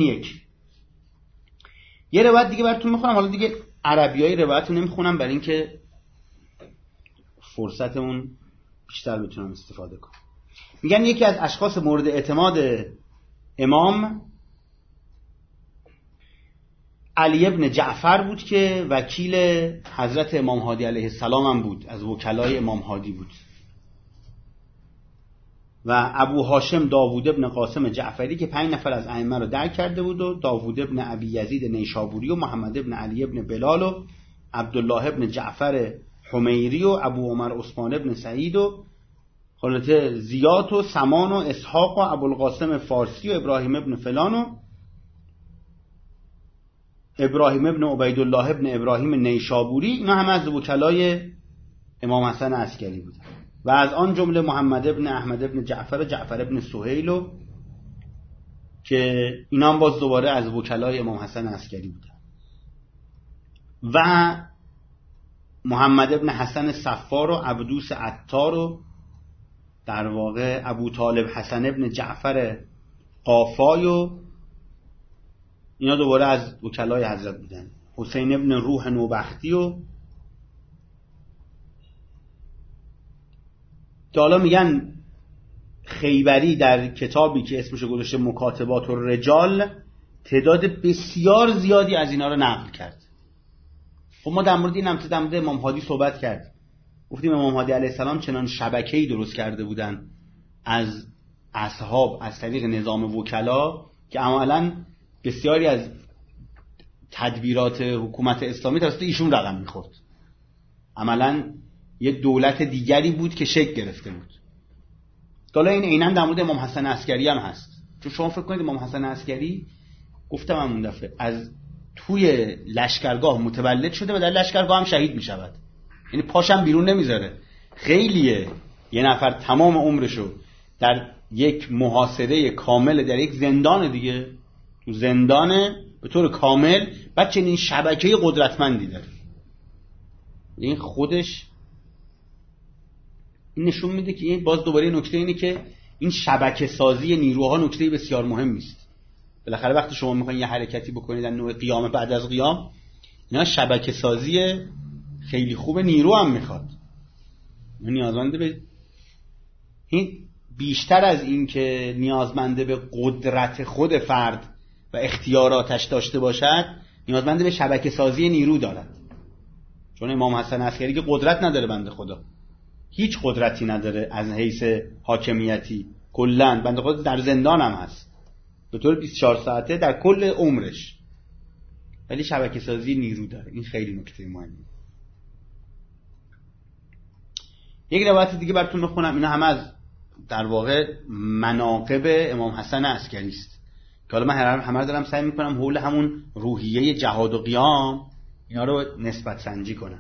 یه روایت دیگه براتون میخونم. حالا دیگه عربیای روایت رو نمیخونم برای اینکه فرصتمون بیشتر بتونم استفاده کنم. میگن یکی از اشخاص مورد اعتماد امام علی ابن جعفر بود که وکیل حضرت امام هادی علیه السلام هم بود، از وکلای امام هادی بود. و ابو هاشم داوود ابن قاسم جعفری که 5 نفر از ائمه رو درک کرده بود، و داوود ابن ابی یزید نیشابوری و محمد ابن علی ابن بلال و عبدالله ابن جعفر حمیری و ابو عمر عثمان ابن سعید و خلط زیاد و سمان و اسحاق و ابوالقاسم فارسی و ابراهیم ابن فلان و ابراهیم ابن عبیدالله ابن ابراهیم نیشابوری. اینا همه از وکلای امام حسن عسکری بودن. و از آن جمله محمد ابن احمد ابن جعفر و جعفر ابن سهیل که اینا هم باز دوباره از وکلای امام حسن عسکری بودن. و محمد ابن حسن صفار و عبدوس عطار و در واقع ابو طالب حسن ابن جعفر قافای و اینا دوباره از وکلای حضرت بودن. حسین ابن روح نوبختی و که حالا میگن خیبری در کتابی که اسمش گذاشته مکاتبات الرجال تعداد بسیار زیادی از اینا رو نقل کرد. خب ما در مورد این هم در مورد امام هادی صحبت کرد، گفتیم امام هادی علیه السلام چنان شبکه‌ای درست کرده بودن از اصحاب از طریق نظام وکلا که عملاً بسیاری از تدبیرات حکومت اسلامی توسط ایشون رقم می‌خورد. عملاً یه دولت دیگری بود که شکل گرفته بود. حالا این عیناً در مورد امام حسن عسکری هم هست. چون شما فکر کنید امام حسن عسکری گفتم همون دفعه از توی لشکرگاه متولد شده و در لشکرگاه هم شهید می‌شود. یعنی پاشم بیرون نمیذاره. خیلیه یه نفر تمام عمرشو در یک محاصره کامل در یک زندان دیگه، تو زندانه به طور کامل، بعد چنین شبکه قدرتمندی داره. این خودش این نشون میده که این باز دوباره نکته اینه که این شبکه سازی نیروها نکته بسیار مهمی است. بالاخره وقتی شما میخواین یه حرکتی بکنید در نوع قیام بعد از قیام، اینا شبکه سازی خیلی خوب نیرو هم میخواد. نیازمنده به این بیشتر از این که نیازمنده به قدرت خود فرد و اختیاراتش داشته باشد، نیازمنده به شبکه سازی نیرو دارد. چون امام حسن عسکری که قدرت نداره، بنده خدا هیچ قدرتی نداره از حیث حاکمیتی، کلاً بنده خدا در زندان هم هست به طور 24 ساعته در کل عمرش، ولی شبکه سازی نیرو داره. این خیلی نکته مهمه. یک روایت دیگه براتون بخونم، اینا همه از در واقع مناقب امام حسن عسکری است که حالا من همه رو دارم سعی میکنم حول همون روحیه جهاد و قیام اینا رو نسبت سنجی کنم.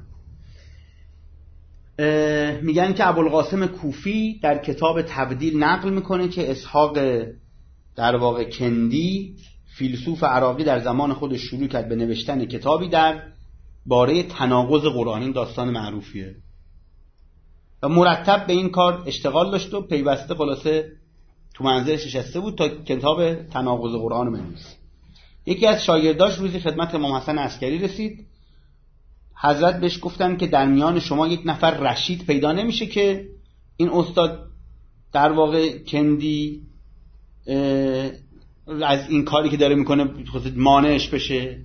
میگن که ابوالقاسم کوفی در کتاب تبدیل نقل میکنه که اسحاق در واقع کندی فیلسوف عراقی در زمان خودش شروع کرد به نوشتن کتابی در باره تناقض قرآنی. داستان معروفیه و مرتب به این کار اشتغال داشت و پیوسته خلاصه تو منزلش نشسته بود تا کتاب تناقض قرآن بنویسه. یکی از شاگرداش روزی خدمت امام حسن عسکری رسید. حضرت بهش گفتن که در میان شما یک نفر رشید پیدا نمیشه که این استاد در واقع کندی از این کاری که داره میکنه مانعش بشه.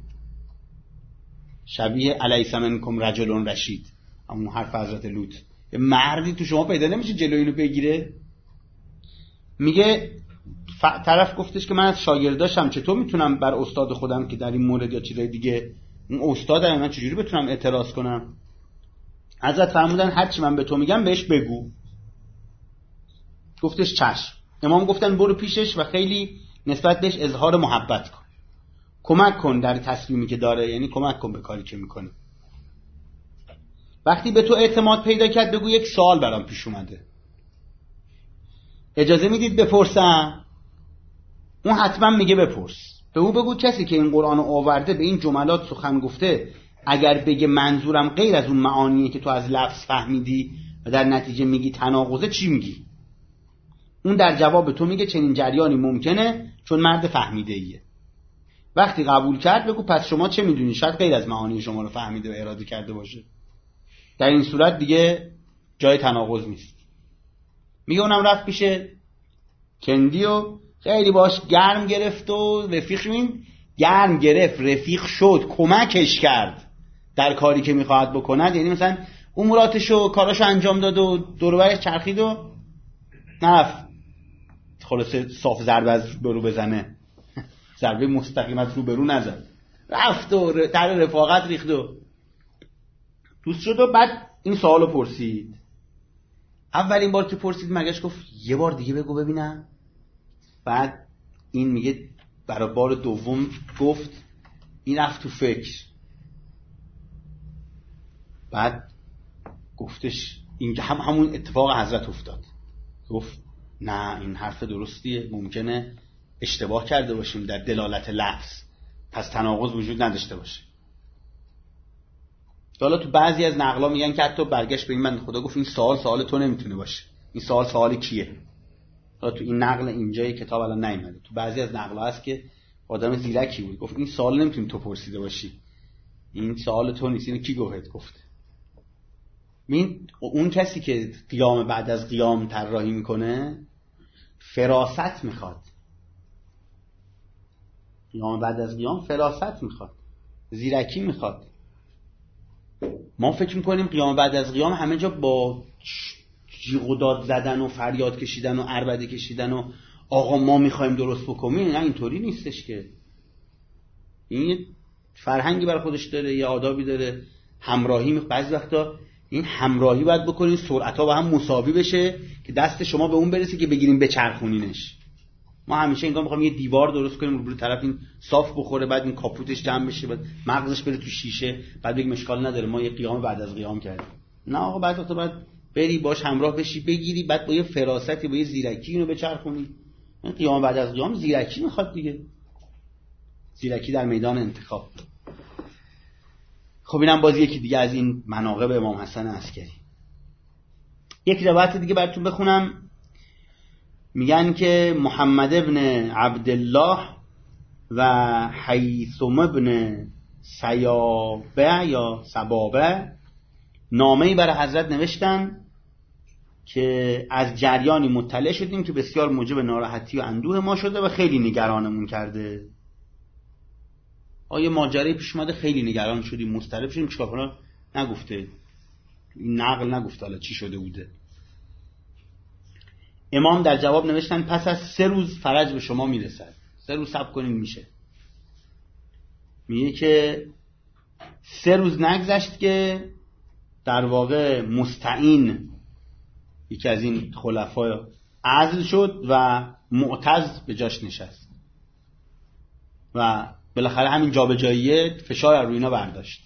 شبیه الیس منکم رجل رشید، همون حرف حضرت لوط. یه مردی تو شما پیدا نمیشه جلوی اینو بگیره. میگه طرف گفتش که من از شاگرداشم چطور میتونم بر استاد خودم که در این مورد یا چیزای دیگه اون استاد داره، من چجوری بتونم اعتراض کنم؟ حضرت فرمودن هر چی من به تو میگم بهش بگو. گفتش چشم. امام گفتن برو پیشش و خیلی نسبت بهش اظهار محبت کن، کمک کن در تصمیمی که داره، یعنی کمک کن به کاری که میکنه. وقتی به تو اعتماد پیدا کرد بگو یک سوال برام پیش اومده، اجازه میدید بپرسم؟ اون حتما میگه بپرس. به او بگو کسی که این قرآن آورده به این جملات سخن گفته اگر بگه منظورم غیر از اون معانیه که تو از لفظ فهمیدی و در نتیجه میگی تناقضه، چی میگی؟ اون در جواب تو میگه چنین جریانی ممکنه چون مرد فهمیده ایه. وقتی قبول کرد بگو پس شما چه میدونی؟ شاید غیر از معانی شما رو فهمیده و اراده کرده باشه. در این صورت دیگه جای تناقض نیست. میگه اونم رفت پیش کندی و خیلی باش گرم گرفت و رفیق شدین، گرم گرفت، رفیق شد، کمکش کرد در کاری که میخواهد بکند. یعنی مثلا اموراتشو کاراشو انجام داد و دوربرش چرخید و نرفت خلاصه صاف ضربه از روبرو بزنه، ضربه مستقیم از روبرو نزد، رفت و در رفاقت ریخت و دوست شد. و بعد این سوالو پرسید. اولین بار که پرسید مگش گفت یه بار دیگه بگو ببینم. بعد این میگه برای بار دوم گفت، این رفت تو فکر. بعد گفتش این همون اتفاق حضرت افتاد. گفت نه این حرف درستیه، ممکنه اشتباه کرده باشیم در دلالت لفظ، پس تناقض وجود نداشته باشه. حالا تو بعضی از نقلا میگن که حتی برگشت به این من خدا گفت این سوال تو نمیتونه باشه، این سوال کیه؟ حالا تو این نقل اینجای کتاب الان نیومده، تو بعضی از نقلا هست که آدم زیرکی بود گفت این سوال نمیتونی تو پرسیده باشی، این سوال تو نیست، اینو کی گفته؟ اون کسی که قیام بعد از قیام طراحی میکنه فراست میخواد. قیام بعد از قیام فراست میخواد، زیرکی میخواد. ما فکر میکنیم قیام بعد از قیام همه جا با جیغ و داد زدن و فریاد کشیدن و عربده کشیدن و آقا ما میخوایم درست بکنیم. نه، اینطوری نیستش که. این فرهنگی برای خودش داره، یه آدابی داره، همراهی. بعضی وقتا این همراهی باید بکنین سرعت‌ها با هم مساوی بشه که دست شما به اون برسه که بگیریم بچرخونینش. ما همیشه انگار می‌خوایم یه دیوار درست کنیم رو طرف این صاف بخوره، بعد این کاپوتش جمع بشه، بعد مغزش بره تو شیشه، بعد بگیم اشکال نداره ما یه قیام بعد از قیام کردیم. نه آقا، بعد وقتا باید بری باش همراه بشی، بگیری، بعد با یه فراستی با یه زیرکی اینو بچرخونی. این قیام بعد از قیام زیرکی میخواد دیگه، زیرکی در میدان انتخاب. خب اینم باز یکی دیگه از این مناقب امام حسن عسکری. یک روایت دیگه براتون بخونم. میگن که محمد ابن عبدالله و حیثم ابن سیابه یا سبابه نامه‌ای برای حضرت نوشتن که از جریانی مطلع شدیم که بسیار موجب ناراحتی و اندوه ما شده و خیلی نگرانمون کرده. آیه ماجرای پیش اومده، خیلی نگران شدیم، مضطرب شدیم، چیکار کنیم؟ نگفته، این نقل نگفته حالا چی شده بوده. امام در جواب نوشتن پس از 3 روز فرج به شما میرسد. 3 روز صبر کنین میشه. میگه که 3 روز نگذشت که در واقع مستعین یکی از این خلفای عزل شد و معتز به جاش نشست و بالاخره همین جابجاییه فشار روی اینا برداشت.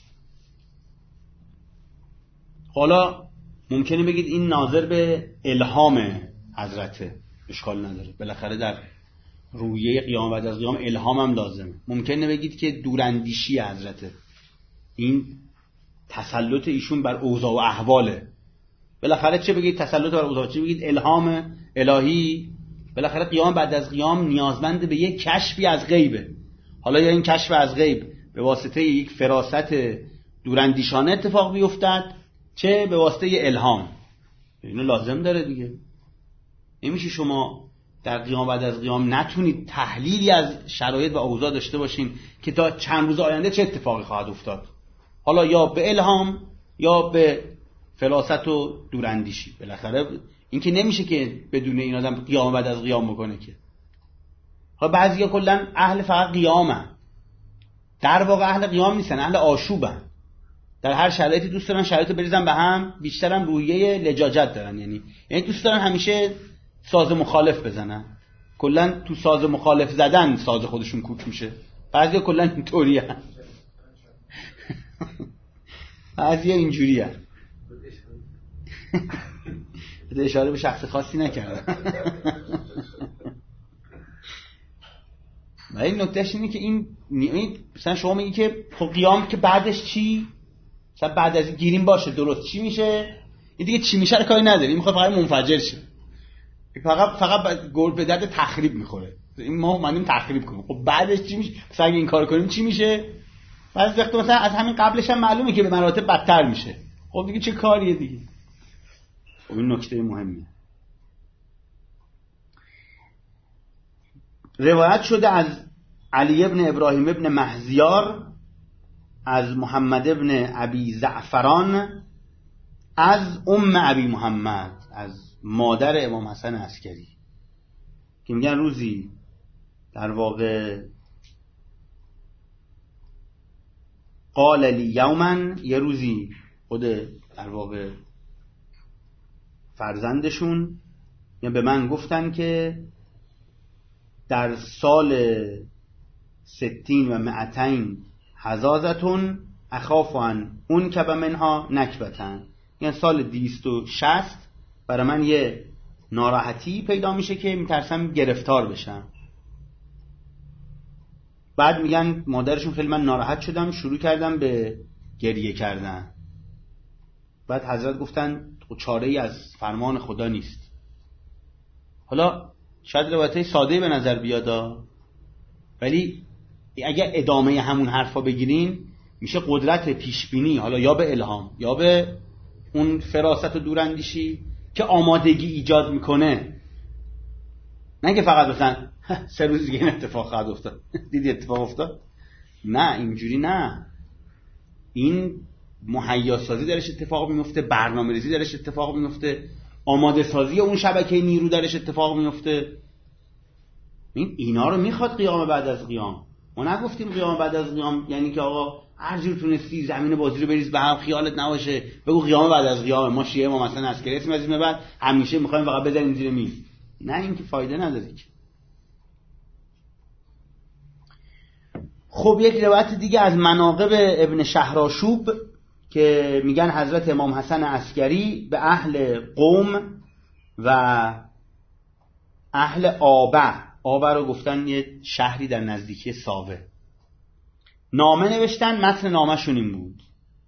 حالا ممکنه بگید این ناظر به الهام حضرته، اشکال نداره، بالاخره در رویه قیام بعد از قیام الهام هم لازمه. ممکنه بگید که دوراندیشی حضرته، این تسلط ایشون بر اوضاع و احواله. بالاخره چه بگید تسلط بر اوضاع، چه بگید الهام الهی. بالاخره قیام بعد از قیام نیازمند به یک کشفی از غیبه. حالا یا این کشف از غیب به واسطه یک فراست دوراندیشانه اتفاق بیفتد، چه به واسطه الهام. اینو لازم داره دیگه. نمیشه شما در قیام بعد از قیام نتونید تحلیلی از شرایط و اوضاع داشته باشین که تا چند روز آینده چه اتفاقی خواهد افتاد، حالا یا به الهام یا به فراست و دوراندیشی. بالاخره این که نمیشه که بدون این آدم قیام بعد از قیام بکنه که. حالا بعضیا کلا اهل فقط قیامن، در واقع اهل قیام نیستن، اهل آشوبن. در هر شرایطی دوست دارن شرایطو بریزن به هم، بیشترم روحیه لجاجت دارن، یعنی دوست دارن همیشه ساز مخالف بزنن. کلا تو ساز مخالف زدن ساز خودشون کوک میشه. بعضیا کلا اینطوریه، بعضیا اینجوریه. اشاره به شخص خاصی نکردم. ولی نکتهش اینه که این مثلا شما میگی که خب قیام که بعدش چی؟ مثلا بعد از گیریم باشه درست چی میشه؟ این دیگه چی میشه رو کاری نداره، این میخواد فقط منفجر شه. فقط گل به درد تخریب میخوره. این ما اومدیم تخریب کنیم. خب بعدش چی میشه؟ مثلا اگه این کارو کنیم چی میشه؟ بعضی وقتا مثلا از همین قبلش هم معلومه که به مراتب بدتر میشه. خب دیگه چه کاریه دیگه؟ خب این نکته مهمه. روایت شده از علی ابن ابراهیم ابن مهزیار، از محمد ابن ابی زعفران، از ام ابی محمد، از مادر امام حسن عسکری، که میگن روزی در واقع قال لی یومن، یه روزی خود در واقع فرزندشون به من گفتن که در سال 60 و 200 حزازتون اخافن اون که به منها نکبتن، یعنی سال 260 برای من یه ناراحتی پیدا میشه که میترسم گرفتار بشم. بعد میگن مادرشون خیلی من ناراحت شدم، شروع کردم به گریه کردن. بعد حضرت گفتن چاره ای از فرمان خدا نیست. حالا شاید روایتای ساده به نظر بیاد، ولی اگر ادامه همون حرفا بگیرین میشه قدرت پیشبینی، حالا یا به الهام یا به اون فراست و دوراندیشی که آمادگی ایجاد میکنه. نه که فقط مثلا 3 روز دیگه این اتفاق خواهد افتاد دیدی اتفاق افتاد. نه اینجوری نه، این مهیا سازی درش اتفاق میفته، برنامه‌ریزی درش اتفاق میفته، آماده سازی اون شبکه نیرو درش اتفاق میفته. اینا رو میخواد قیام بعد از قیام. ما نگفتیم قیام بعد از قیام یعنی که آقا هر جور تونستی زمین بازی رو بریز به هم، خیالت نباشه بگو قیام بعد از قیام. ما شیعه ما مثلا عسکری اسم از این بعد همیشه میخوایم فقط بزنیم زیر میز. نه این که فایده نداره. خب یک روایت دیگه از مناقب ابن شهرآشوب که میگن حضرت امام حسن عسکری به اهل قم و اهل آبه رو گفتن یه شهری در نزدیکی ساوه، نامه نوشتن. متن نامه‌شون این بود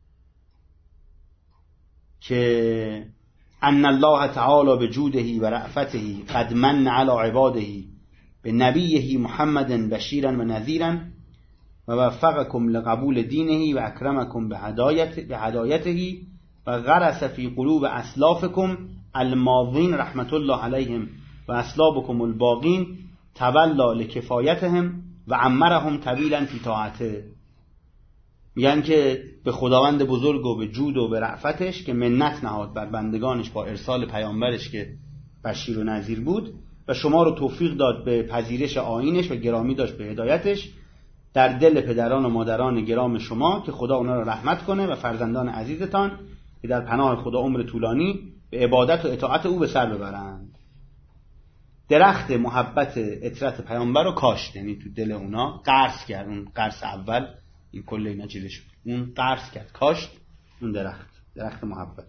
که ان الله تعالی بجوده و رأفته قد من علی عباده به نبیه محمد بشیرا و نذیرا و وفقكم لقبول دینه و اکرمكم به هدایته و غرس فی قلوب اسلافكم الماضین رحمت الله علیهم و اسلابكم الباقین تولا لکفایتهم و عمرهم طویلا فی طاعته. میگن که به خداوند بزرگ و به جود و به رأفتش که منت نهاد بر بندگانش با ارسال پیامبرش که بشیر و نذیر بود و شما رو توفیق داد به پذیرش آیینش و گرامی داشت به هدایتش در دل پدران و مادران گرام شما که خدا اونا رو رحمت کنه و فرزندان عزیزتان که در پناه خدا عمر طولانی به عبادت و اطاعت او به سر ببرند. درخت محبت اطرت پیامبر رو کاشت، یعنی تو دل اونا قرص کرد. اون قرص اول این کل اینا چیزش بود، اون قرص کرد، کاشت اون درخت محبت.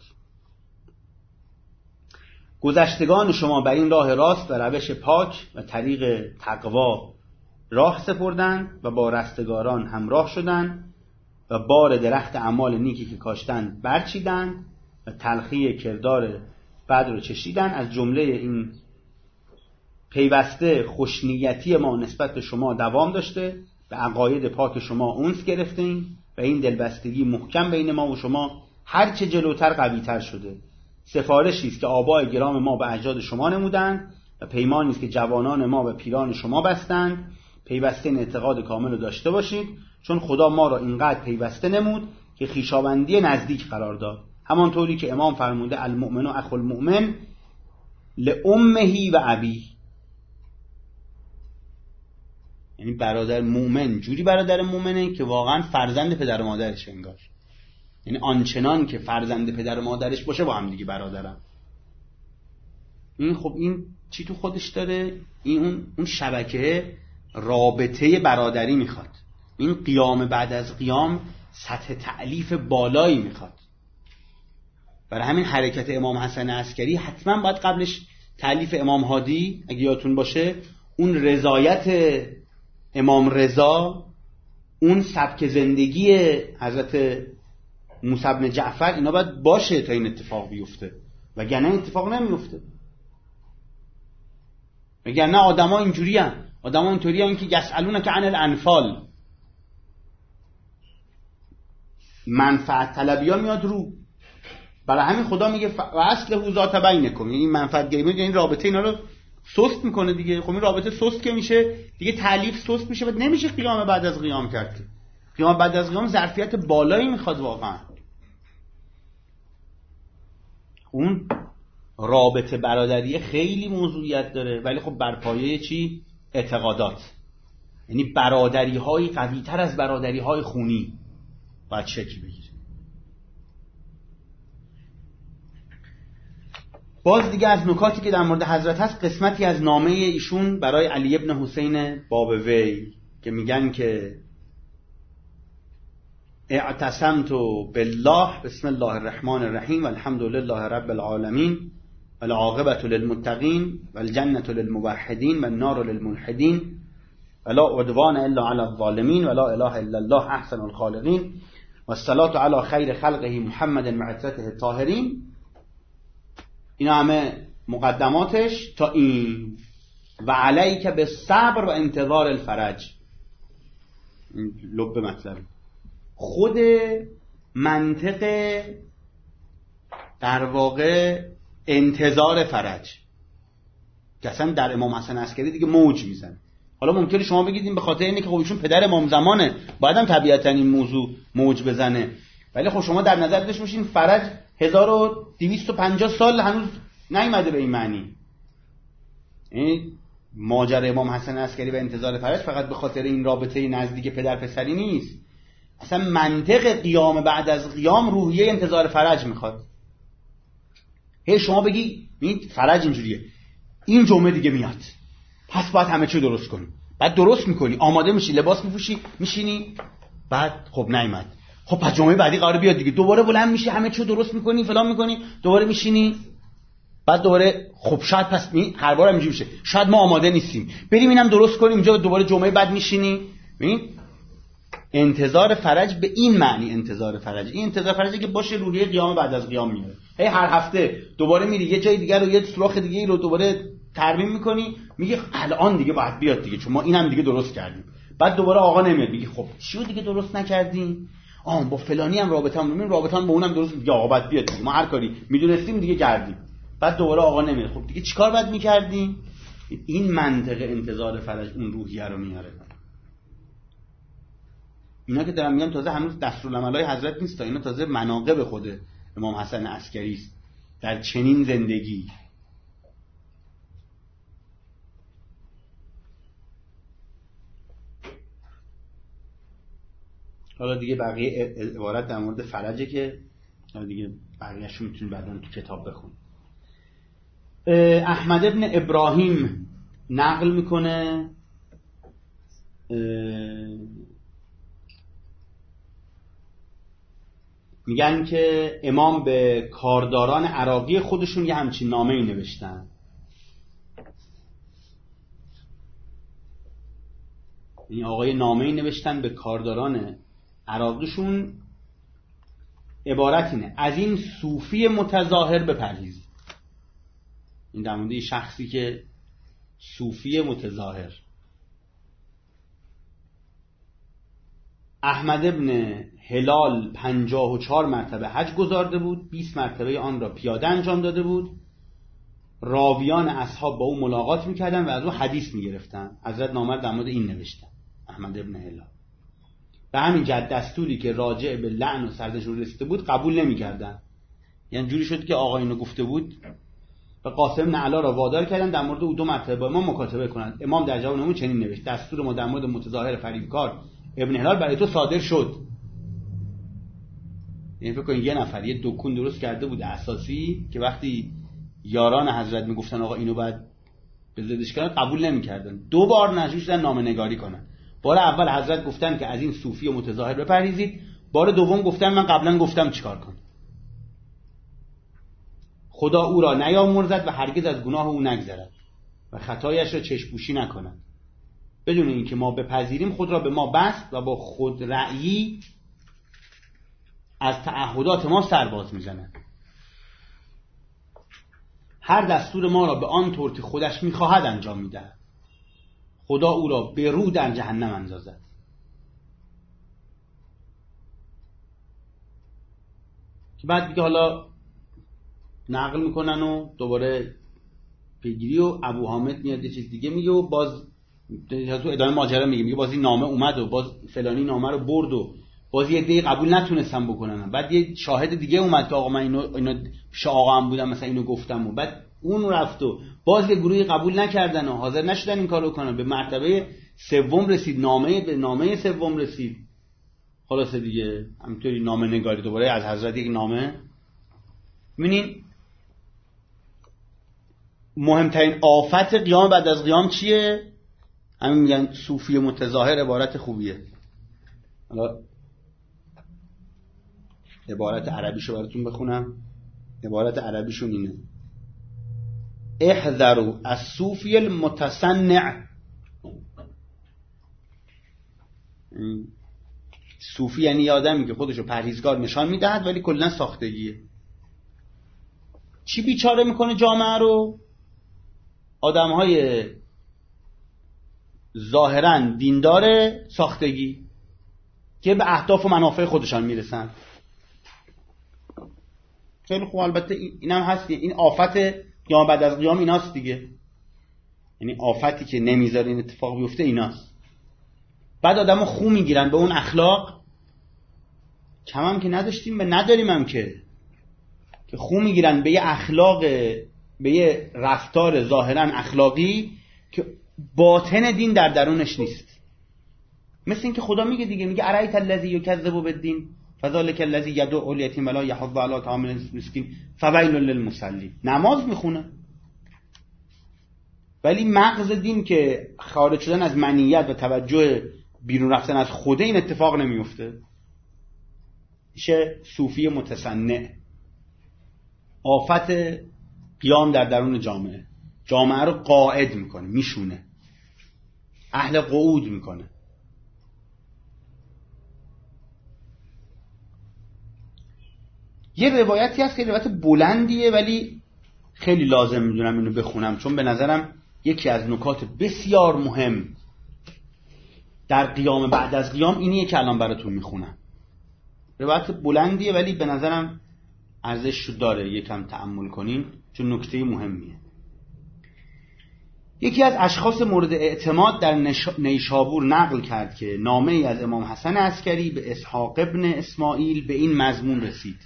گذشتگان شما بر این راه راست و روش پاک و طریق تقوا راه سپردند و با رستگاران همراه شدند و بار درخت اعمال نیکی که کاشتند برچیدند و تلخی کردار بد رو چشیدند. از جمله این پیوسته خوشنیتی ما نسبت به شما دوام داشته، به عقاید پاک شما انس گرفتیم و این دلبستگی محکم بین ما و شما هرچه جلوتر قوی‌تر شده. سفارشی است که آبای گرام ما به اجداد شما نمودند و پیمانی است که جوانان ما و پیران شما بستند. پیوسته این اعتقاد کامل رو داشته باشید چون خدا ما را اینقدر پیوسته نمود که خویشاوندی نزدیک قرار داد، همانطوری که امام فرموده المؤمن اخو المؤمن لامه و ابیه. یعنی برادر مومن جوری برادر مومنه که واقعا فرزند پدر و مادرش انگار، یعنی آنچنان که فرزند پدر و مادرش باشه با هم دیگه برادرم. این خب این چی تو خودش داره؟ این اون شبکه رابطه برادری میخواد. این قیام بعد از قیام سطح تألیف بالایی میخواد. برای همین حرکت امام حسن عسکری حتما باید قبلش تألیف امام هادی اگه یادتون باشه، اون رضایت امام رضا، اون سبک زندگی حضرت موسی بن جعفر، اینا باید باشه تا این اتفاق بیفته، وگرنه این اتفاق نمیفته. وگرنه آدما اینجوری هستن، آدما اینطوری هستن که یسالونک عن الانفال، منفعت طلبی ها میاد رو. برای همین خدا میگه و اصله ذات بینکم، یعنی منفعت گیری، یعنی رابطه اینا رو سست میکنه دیگه. خب این رابطه سست که میشه دیگه تألیف سست میشه و نمیشه قیام بعد از قیام کرد. قیام بعد از قیام ظرفیت بالایی میخواد واقعا. اون رابطه برادری خیلی موضوعیت داره، ولی خب بر پایه چی؟ اعتقادات. یعنی برادری های قوی تر از برادری های خونی باید شکل بگیره. باز دیگه از نکاتی که در مورد حضرت هست، قسمتی از نامه ایشون برای علی ابن حسین باب وی که میگن که اعتصمت بالله بسم الله الرحمن الرحیم والحمد لله رب العالمین والعاقبة للمتقین والجنة للموحدین والنار للملحدین ولا عدوان الا على الظالمین ولا اله الا الله احسن الخالقین والصلاة على خیر خلقه محمد معطرته الطاهرین. اینا همه مقدماتش تا این و علیک بالصبر و انتظار الفرج، لب مطلب. خود منطق در واقع انتظار فرج که اصلا در امام حسن عسکری دیگه موج میزنه. حالا ممکنه شما بگید این به خاطر اینه که خب ایشون پدر امام زمانه، باید هم طبیعتا این موضوع موج بزنه، ولی خب شما در نظر داشته باشین فرج 1250 سال هنوز نیامده به این معنی. این ماجرا امام حسن عسکری و انتظار فرج فقط به خاطر این رابطه نزدیک پدر پسری نیست، اصلا منطق قیام بعد از قیام روحیه انتظار فرج میخواد. هی شما بگی فرج اینجوریه، این جمعه دیگه میاد، پس باید همه چی درست کنی، بعد درست میکنی، آماده میشی، لباس میپوشی، میشینی، بعد خب نیومد، خب پس جمعه بعدی قرار بیاد دیگه، دوباره بلند میشی، همه چی درست میکنی، فلان میکنی، دوباره میشینی، بعد دوباره خب شاید پس هر بار اینجوری میشه، شاید ما آماده نیستیم، بریم اینم درست کنیم اینجا، دوباره جمعه بعد میشینی. ببین انتظار فرج به این معنی انتظار فرج، این انتظار فرجی که باشه روحیه قیام بعد از قیام میاره. هی هر هفته دوباره میری یه جای دیگه رو، یه سوراخ دیگه رو دوباره ترمیم میکنی، میگه الان دیگه باید بیاد دیگه چون ما اینم دیگه درست کردیم. بعد دوباره آقا نمیاد، میگه خب چیو دیگه درست نکردیم، با فلانی هم رابطه‌مون با اونم درست، دیگه آقا بعد بیاد دیگه، ما هر کاری میدونستیم دیگه کردیم. بعد دوباره آقا نمیاد، خب دیگه چیکار باید میکردیم؟ این منطق انتظار فرج اون روحیه رو میاره. اینا که دارم میگم تازه هنوز دستورالعمل‌های حضرت نیست، اینا تازه مناقب خود امام حسن عسکری است در چنین زندگی. حالا دیگه بقیه عبارت در مورد فرجه که حالا دیگه بقیه‌اش رو میتونید بعداً تو کتاب بخونید. احمد ابن ابراهیم نقل میکنه میگن که امام به کارداران عراقی خودشون یه همچین نامه‌ای نوشتن. این آقای نامه‌ای نوشتن به کارداران عراقیشون، عبارت اینه: از این صوفی متظاهر بپرهیزید. این در مورد شخصی که صوفی متظاهر. احمد ابن هلال 54 مرتبه حج گزارده بود، 20 مرتبه آن را پیاده انجام داده بود. راویان اصحاب با او ملاقات میکردن و از او حدیث میگرفتن. حضرت نامه در مورد این نوشتن، احمد ابن هلال. به همین جهت دستوری که راجع به لعن و سردشور رسیده بود قبول نمیکردن. یعنی جوری شد که آقا اینو گفته بود و قاسم بن علا را وادار کردن در مورد او 2 مرتبه با امام مکاتبه کنند. امام در جواب نامه چنین نوشت: دستور ما در مورد متظاهر فریبکار ابن هلال برای تو صادر شد. یعنی فکر کن یه نفر یه دکون درست کرده بود اساسی که وقتی یاران حضرت میگفتن آقا اینو باید به زدش کنن قبول نمیکردن. 2 بار نجوش شدن نامه نگاری کنن. بار اول حضرت گفتن که از این صوفی و متظاهر بپرهیزید، بار دوم گفتن من قبلا گفتم چیکار کن. خدا او را نیامرزد و هرگز از گناه او نگذرد و خطایش را چشم‌پوشی نکند. بدون اینکه ما بپذیریم خود را به ما بست و با خود رأیی از تعهدات ما سرباز میزند. هر دستور ما را به آن طور که خودش میخواهد انجام میدهد. خدا او را به رو در جهنم اندازد. که بعد دیگه حالا نقل میکنن و دوباره پیگیری و ابو حامد میاد یه چیز دیگه میگه و باز تو ادامه ماجرا میگه باز این نامه اومد و باز فلانی نامه رو برد و باز یه دیگه قبول نتونستم بکنن. بعد یه شاهد دیگه اومد که آقا من اینو پیش آقا هم بودم مثلا اینو گفتم و بعد اون رفت و باز یه گروهی قبول نکردن و حاضر نشدن این کارو کنن. به مرتبه 3 رسید، به نامه 3 رسید. خلاص دیگه همینطوری نامه نگاری دوباره از حضرت یک نامه. ببینین مهمترین آفت قیام بعد از قیام چیه؟ همین میگن صوفی متظاهر. عبارت خوبیه. حالا عبارت عربیشو براتون بخونم. عبارت عربیشون اینه: احذروا الصوفی المتصنع. صوفی یعنی آدمی که خودشو پرهیزگار نشان میدهد ولی کلا ساختگیه. چی بیچاره میکنه جامعه رو؟ آدمهای ظاهرا دیندار ساختگی. که به اهداف و منافع خودشان میرسن. خیلی خوب، البته اینم هست، این آفت قیام بعد از قیام ایناست دیگه، یعنی آفتی که نمیذاره این اتفاق بیفته ایناست. بعد آدمو خو میگیرن به اون اخلاق، کم هم که نداشتیم به نداریم هم که خو میگیرن به یه اخلاق، به یه رفتار ظاهرا اخلاقی که باطن دین در درونش نیست. مثل این که خدا میگه دیگه، میگه ارایت الذی یکذب بالدین فذلک الذی یدعو الیتیم ولا یحض علی طعام المسکین فویل للمصلین. نماز میخونه ولی مغز دین که خارج شدن از منیت و توجه بیرون رفتن از خوده این اتفاق نمیفته. میشه صوفی متصنع. آفت قیام در درون جامعه رو قاعد میکنه، میشونه، اهل قعود میکنه. یه روایتی هست که روایت بلندیه ولی خیلی لازم میدونم اینو بخونم، چون به نظرم یکی از نکات بسیار مهم در قیام بعد از قیام اینیه که الان براتون میخونم. روایت بلندیه ولی به نظرم ارزش داره یکم تأمل کنین، چون نکته مهمیه. یکی از اشخاص مورد اعتماد در نیشابور نقل کرد که نامه ای از امام حسن عسکری به اسحاق ابن اسماعیل به این مضمون رسید: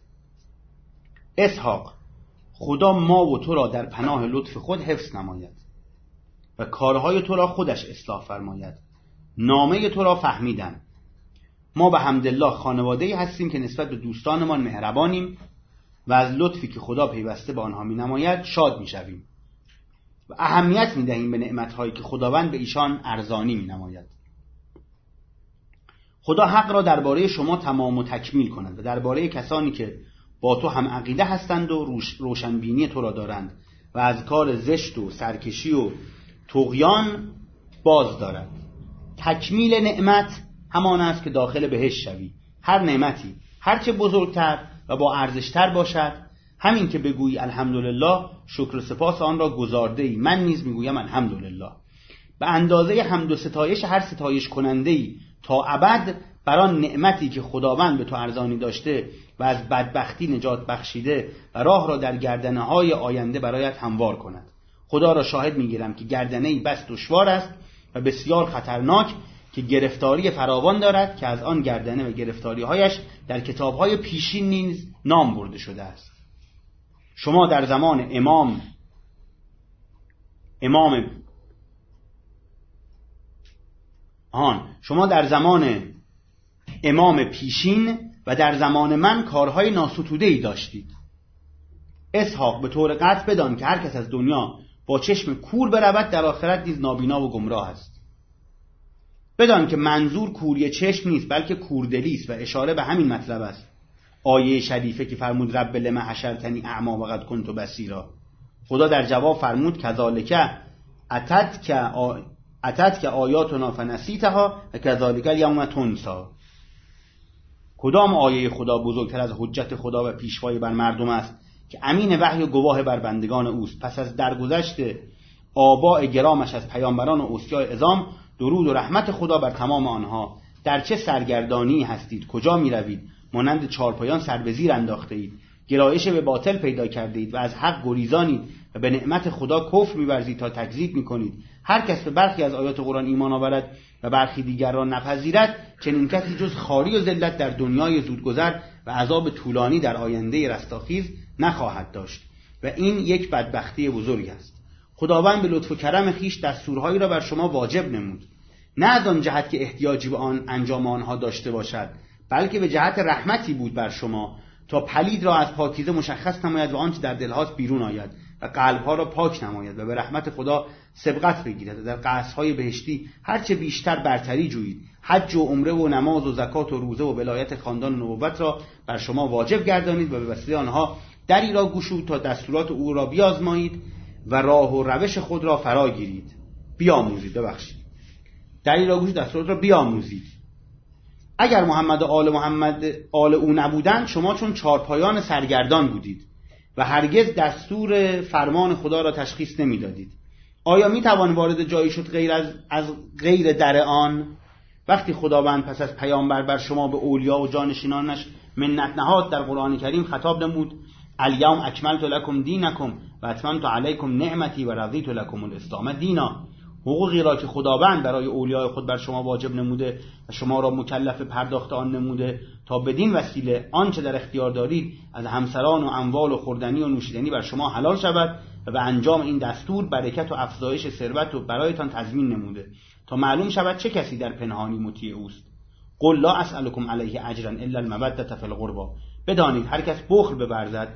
اسحاق، خدا ما و تو را در پناه لطف خود حفظ نماید و کارهای تو را خودش اصلاح فرماید. نامه تو را فهمیدم. ما به حمدالله خانواده‌ای هستیم که نسبت به دوستانمان مهربانیم و از لطفی که خدا پیوسته به آنها می نماید شاد می شویم و اهمیت می دهیم به نعمتهایی که خداوند به ایشان ارزانی می نماید. خدا حق را درباره شما تمام و تکمیل کند و درباره کسانی که با تو هم عقیده هستند و روشنبینی تو را دارند و از کار زشت و سرکشی و طغیان باز دارد. تکمیل نعمت همان است که داخل بهشت شوی. هر نعمتی هرچه بزرگتر و با ارزشتر باشد، همین که بگویی الحمدلله، شکر و سپاس آن را گزارده ای. من نیز میگویم الحمدلله. به اندازه حمد و ستایش هر ستایش کننده ای تا ابد بر آن نعمتی که خداوند به تو ارزانی داشته و از بدبختی نجات بخشیده و راه را در گردنه های آینده برایت هموار کند. خدا را شاهد میگیرم که گردنه ای بس دشوار است و بسیار خطرناک که گرفتاری فراوان دارد که از آن گردنه و گرفتاری هایش در کتاب های پیشین نیز نام برده شده است. شما در زمان امام پیشین و در زمان من کارهای ناستوده‌ای داشتید. اسحاق، به طور قطع بدان که هر کس از دنیا با چشم کور برود در آخرت نیز نابینا و گمراه است. بدان که منظور کوری چشم نیست بلکه کوردلی است و اشاره به همین مطلب است. آیه شریفه که فرمود رب لما حشرتنی اعمی و قد کنت بصیرا. خدا در جواب فرمود کذالک اتت که آیاتنا فنسیتها و کذالک الیوم تنسی. کدام آیه خدا بزرگتر از حجت خدا و پیشوای بر مردم است که امین وحی و گواه بر بندگان اوست؟ پس از درگذشت آباء گرامش از پیامبران و اوصیاء عظام، درود و رحمت خدا بر تمام آنها. در چه سرگردانی هستید؟ کجا می روید؟ مانند چارپایان سر به زیر انداخته اید، گرایش به باطل پیدا کرده اید و از حق گریزانید و به نعمت خدا کفر می‌ورزید تا تکذیب می‌کنید. هر کس به برخی از آیات قرآن ایمان آورد و برخی دیگر را نپذیرد، چنین کسی جز خواری و ذلت در دنیای زودگذر و عذاب طولانی در آینده رستاخیز نخواهد داشت و این یک بدبختی بزرگ است. خداوند به لطف و کرم خویش دستورهایی را بر شما واجب نمود، نه از آن جهت که احتیاجی به آن انجام آنها داشته باشد، بلکه به جهت رحمتی بود بر شما تا پلید را از پاکیزه مشخص نماید و آنچه در دلهاست بیرون آید و قلبها را پاک نماید و به رحمت خدا سبقت بگیرد و در قصرهای بهشتی هرچه بیشتر برتری جویید. حج و عمره و نماز و زکات و روزه و ولایت خاندان و نبوت را بر شما واجب گردانید و به وسیله آنها دری را گشود تا دستورات او را بیازمایید و راه و روش خود را فرا گیرید. دری را گشود دستورات را بیاموزید. اگر محمد و آل او نبودند، شما چون چارپایان سرگردان بودید و هرگز دستور فرمان خدا را تشخیص نمیدادید. آیا می توان وارد جایی شد غیر از غیر در آن وقتی خداوند پس از پیامبر بر شما به اولیا و جانشینانش منت نهاد در قرآن کریم خطاب نمود الیوم اکملت لکم دینکم و اتممت علیکم نعمتی و رضیت لکم الاسلام دینا. حقوقی را که خداوند برای اولیای خود بر شما واجب نموده و شما را مکلف پرداخت آن نموده تا بدین وسیله آنچه در اختیار دارید از همسران و اموال و خوردنی و نوشیدنی بر شما حلال شود و به انجام این دستور برکت و افزایش ثروت و برایتان تضمین نموده تا معلوم شود چه کسی در پنهانی مطیع اوست. قل لا اسألكم علیه اجرا الا المودة فی القربى. بدانید هر کس بخل بورزد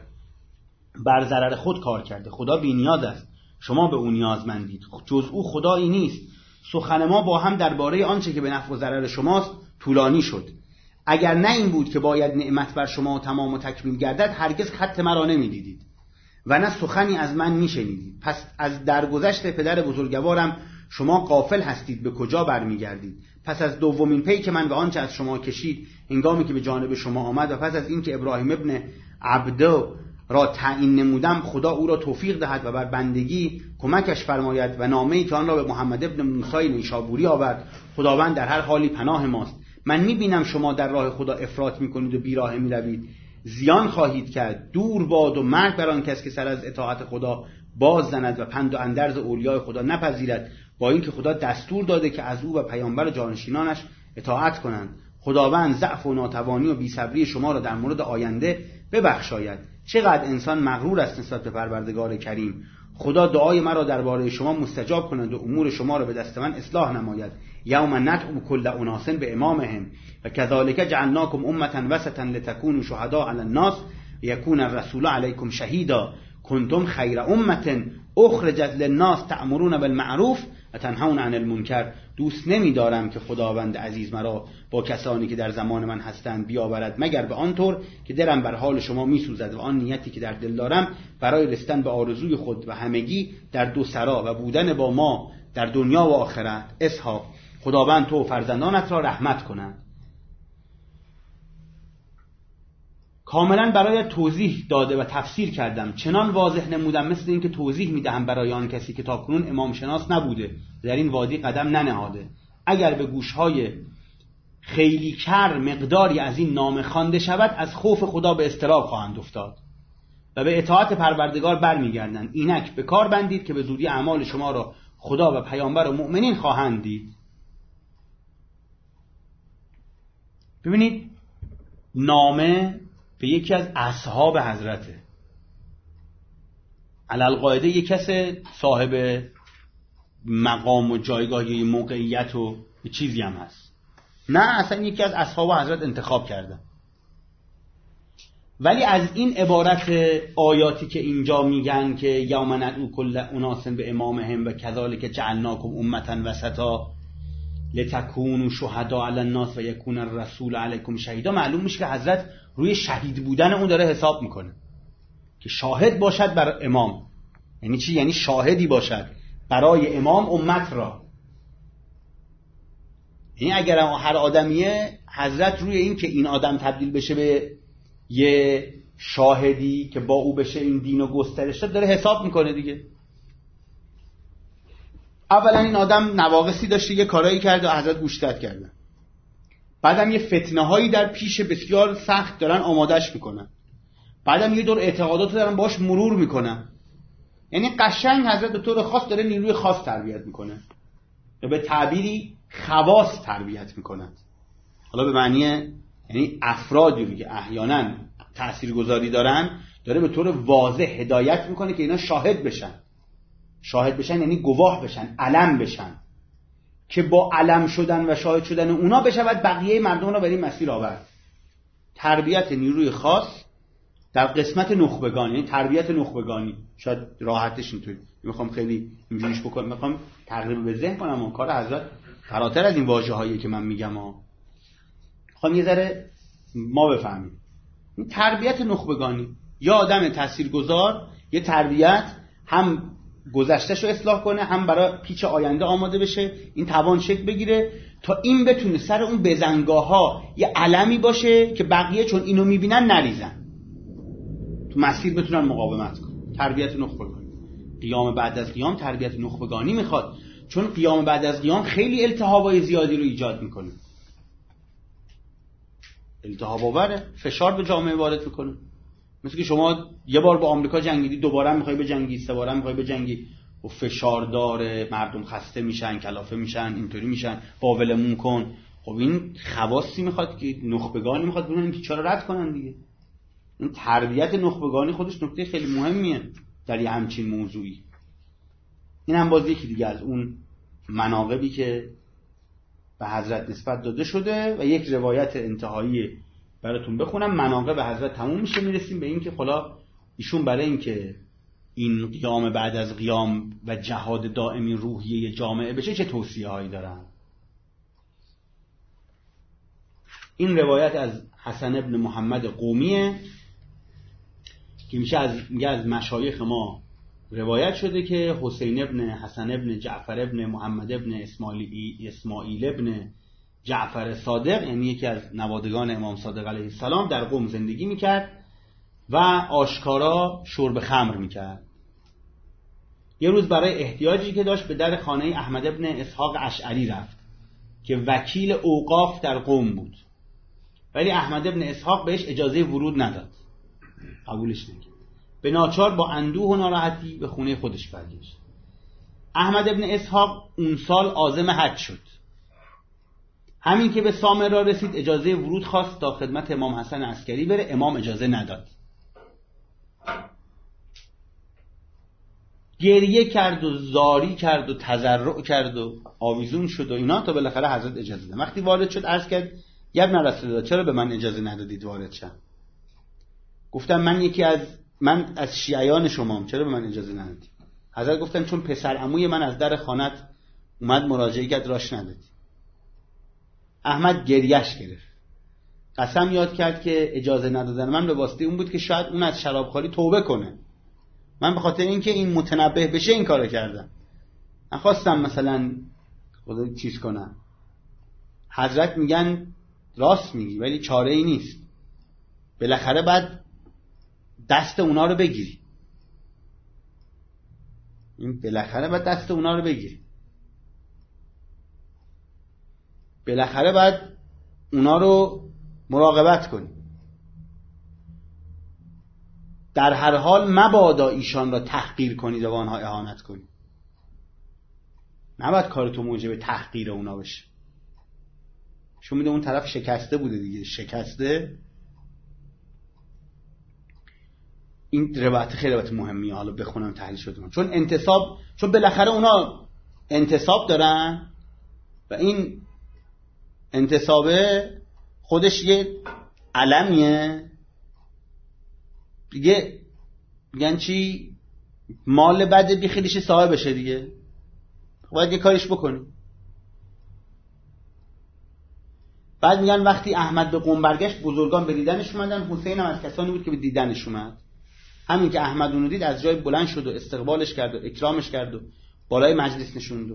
بر ضرر خود کار کرده. خدا بی‌نیاز است، شما به او نیازمندید، جز او خدایی نیست. سخن ما با هم درباره آنچه که به نفع و ضرر شماست طولانی شد. اگر نه این بود که باید نعمت بر شما تمام و تکمیل گردد هرگز خط مرا نمی‌دیدید و نه سخنی از من میشنیدید. پس از درگذشت پدر بزرگوارم شما غافل هستید به کجا برمیگردید. پس از دومین پیک من و آنچه از شما کشید هنگامی که به جانب شما آمد و پس از اینکه ابراهیم ابن عبدو را تعیین نمودم خدا او را توفیق دهد و بر بندگی کمکش فرماید و نامه‌ای که آن را به محمد ابن موسی نیشابوری آورد. خداوند در هر حالی پناه ماست. من میبینم شما در راه خدا افراط میکنید و بیراه میروید، زیان خواهید کرد. دور باد و مرگ بر آن کس که سر از اطاعت خدا باز زند و پند و اندرز اولیای خدا نپذیرد، با اینکه خدا دستور داده که از او و پیامبر و جانشینانش اطاعت کنند. خداوند ضعف و ناتوانی و بی‌صبری شما را در مورد آینده ببخشاید. چقدر انسان مغرور است نسبت به پروردگار کریم. خدا دعای مرا درباره شما مستجاب کند و امور شما را به دست من اصلاح نماید. یوم ندعو کل اناس بامامهم و کذالک جعلناکم امة وسطا لتکونوا شهداء علی الناس یکون الرسول علیکم شهیدا کنتم خیر امة اخرجت للناس تأمرون بالمعروف و تنهون عن المنکر. دوست نمی‌دارم که خداوند عزیز مرا با کسانی که در زمان من هستند بیاورد مگر به آن طور که دلم بر حال شما می‌سوزد و آن نیتی که در دل دارم برای رسیدن به آرزوی خود و همگی در دو سرا و بودن با ما در دنیا و آخرت. اسحاق. خداوند تو و فرزندانت را رحمت کند. کاملا برای توضیح داده و تفسیر کردم، چنان واضح نمودم مثل این که توضیح میدهم برای آن کسی که تاکنون امام شناس نبوده، در این وادی قدم ننهاده. اگر به گوشهای خیلی کر مقداری از این نام خوانده شود از خوف خدا به اضطراب خواهند افتاد و به اطاعت پروردگار برمیگردند. اینک به کار بندید که به زودی اعمال شما را خدا و پیامبر و مؤمنین خواهند دید. ببینید نامه به یکی از اصحاب حضرته، علالقاعده یک کس صاحب مقام و جایگاهی موقعیت و چیزی هم هست، نه اصلا یکی از اصحاب حضرت انتخاب کرده. ولی از این عبارت آیاتی که اینجا میگن که یوم ندعو کل اناس بامامهم و کذالک جعلناکم امة وسطا لتکونوا شهداء علی الناس و یکون الرسول علیکم شهیدا، معلوم میشه که حضرت روی شهید بودن اون داره حساب میکنه که شاهد باشد بر امام. یعنی چی؟ یعنی شاهدی باشد برای امام امت را. یعنی اگر هر آدمیه حضرت روی این که این آدم تبدیل بشه به یه شاهدی که با او بشه این دین و گسترش داره حساب میکنه دیگه. اولا این آدم نواقصی داشته، یه کارایی کرده و حضرت گوشتت کردن. بعدم یه فتنه هایی در پیش بسیار سخت دارن آمادش میکنن. بعدم یه دور اعتقادات دارن باش مرور میکنن. یعنی قشنگ حضرت به طور خاص داره نیروی خاص تربیت میکنه یا به تعبیری خواص تربیت میکنه. حالا به معنی یعنی افرادی که احیانا تاثیرگذاری دارن داره به طور واضح هدایت میکنه که اینا شاهد بشن. شاهد بشن یعنی گواه بشن، علم بشن، که با علم شدن و شاهد شدن اونا بشود بقیه مردم را بر این مسیر آورد. تربیت نیروی خاص در قسمت نخبگانی، یعنی تربیت نخبگانی. شاید راحتش اینطوری میخوام خیلی اینجوریش بکنم، میخوام تقریبا به ذهن کنم اون کار حضرت فراتر از این واژه‌هایی که من میگم میخوام یه ذره ما بفهمیم. این تربیت نخبگانی یا آدم تاثیرگذار یه تربیت هم گذشتهشو اصلاح کنه هم برای پیچ آینده آماده بشه، این توان شکل بگیره تا این بتونه سر اون بزنگاه‌ها یه علمی باشه که بقیه چون اینو میبینن نریزن، تو مسیر بتونن مقاومت کنن. تربیت نخبگانی. قیام بعد از قیام تربیت نخبگانی میخواد، چون قیام بعد از قیام خیلی التهابای زیادی رو ایجاد میکنه، التهاب آوره، فشار به جامعه وارد میکنه. مثل که شما یه بار با آمریکا جنگیدی، دوباره میخوای بجنگی، سه باره میخوای بجنگی، و فشار داره، مردم خسته میشن، کلافه میشن، اینطوری میشن، باولمون کن. خب این خواصی میخواد که نخبگانی میخواد ببینن که چرا رد کنن دیگه. این تربیت نخبگانی خودش نکته خیلی مهمیه در یه همچین موضوعی. این هم باز یکی دیگه از اون مناقبی که به حضرت نسبت داده شده. و یک روایت انتهایی براتون بخونم، مناقب حضرت تموم میشه، میرسیم به این که خلا ایشون برای این که این قیام بعد از قیام و جهاد دائمی روحیه جامعه بشه چه توصیه هایی دارن. این روایت از حسن ابن محمد قومیه که میشه از مشایخ ما روایت شده که حسین ابن حسن ابن جعفر ابن محمد ابن اسماعیل ابن جعفر صادق، یعنی یکی از نوادگان امام صادق علیه السلام، در قم زندگی میکرد و آشکارا شرب خمر میکرد. یه روز برای احتیاجی که داشت به در خانه احمد ابن اسحاق اشعری رفت که وکیل اوقاف در قم بود، ولی احمد ابن اسحاق بهش اجازه ورود نداد، قبولش نکرد. به ناچار با اندوه و ناراحتی به خونه خودش برگشت. احمد ابن اسحاق اون سال عازم حج شد. همین که به سامرا رسید اجازه ورود خواست تا خدمت امام حسن عسکری بره، امام اجازه نداد. گریه کرد و زاری کرد و تضرع کرد و آویزون شد و اینا تا بالاخره حضرت اجازه داد. وقتی وارد شد عرض کرد یا ابن رسول الله چرا به من اجازه ندادید وارد شم؟ گفتم من از شیعیان شمام، چرا به من اجازه ندادید؟ حضرت گفتن چون پسر عموی من از در خانت اومد مراجعه کرد راش ندادی. احمد گریش گرفت، قسم یاد کرد که اجازه ندادن من به واسطه اون بود که شاید اون از شرابخوری توبه کنه. من به خاطر اینکه این متنبه بشه این کارو کردم، نخواستم مثلا خدا چیز کنم. حضرت میگن راست میگی ولی چاره ای نیست، بالاخره بعد دست اونا رو بگیری. بالاخره بعد دست اونا رو بگیری، بالاخره بعد اونا رو مراقبت کنی. در هر حال مبادا ایشان را تحقیر کنید و آنها اهانت کنید. نباید کارتو موجب تحقیر اونا بشه. شما میده اون طرف شکسته بوده دیگه، شکسته. این روایت خیلی روایت مهمیه، حالا بخونم تحلیل شده. چون بالاخره اونا انتصاب دارن و این انتصابه خودش یه علمیه دیگه. میگن چی؟ مال بد بیخیلیش صاحبشه دیگه، باید یه کاریش بکنی. بعد میگن وقتی احمد به قم برگشت بزرگان به دیدنش اومدن. حسین هم از کسانی بود که به دیدنش اومد. همین که احمد اونو دید از جای بلند شد و استقبالش کرد و اکرامش کرد و بالای مجلس نشوند.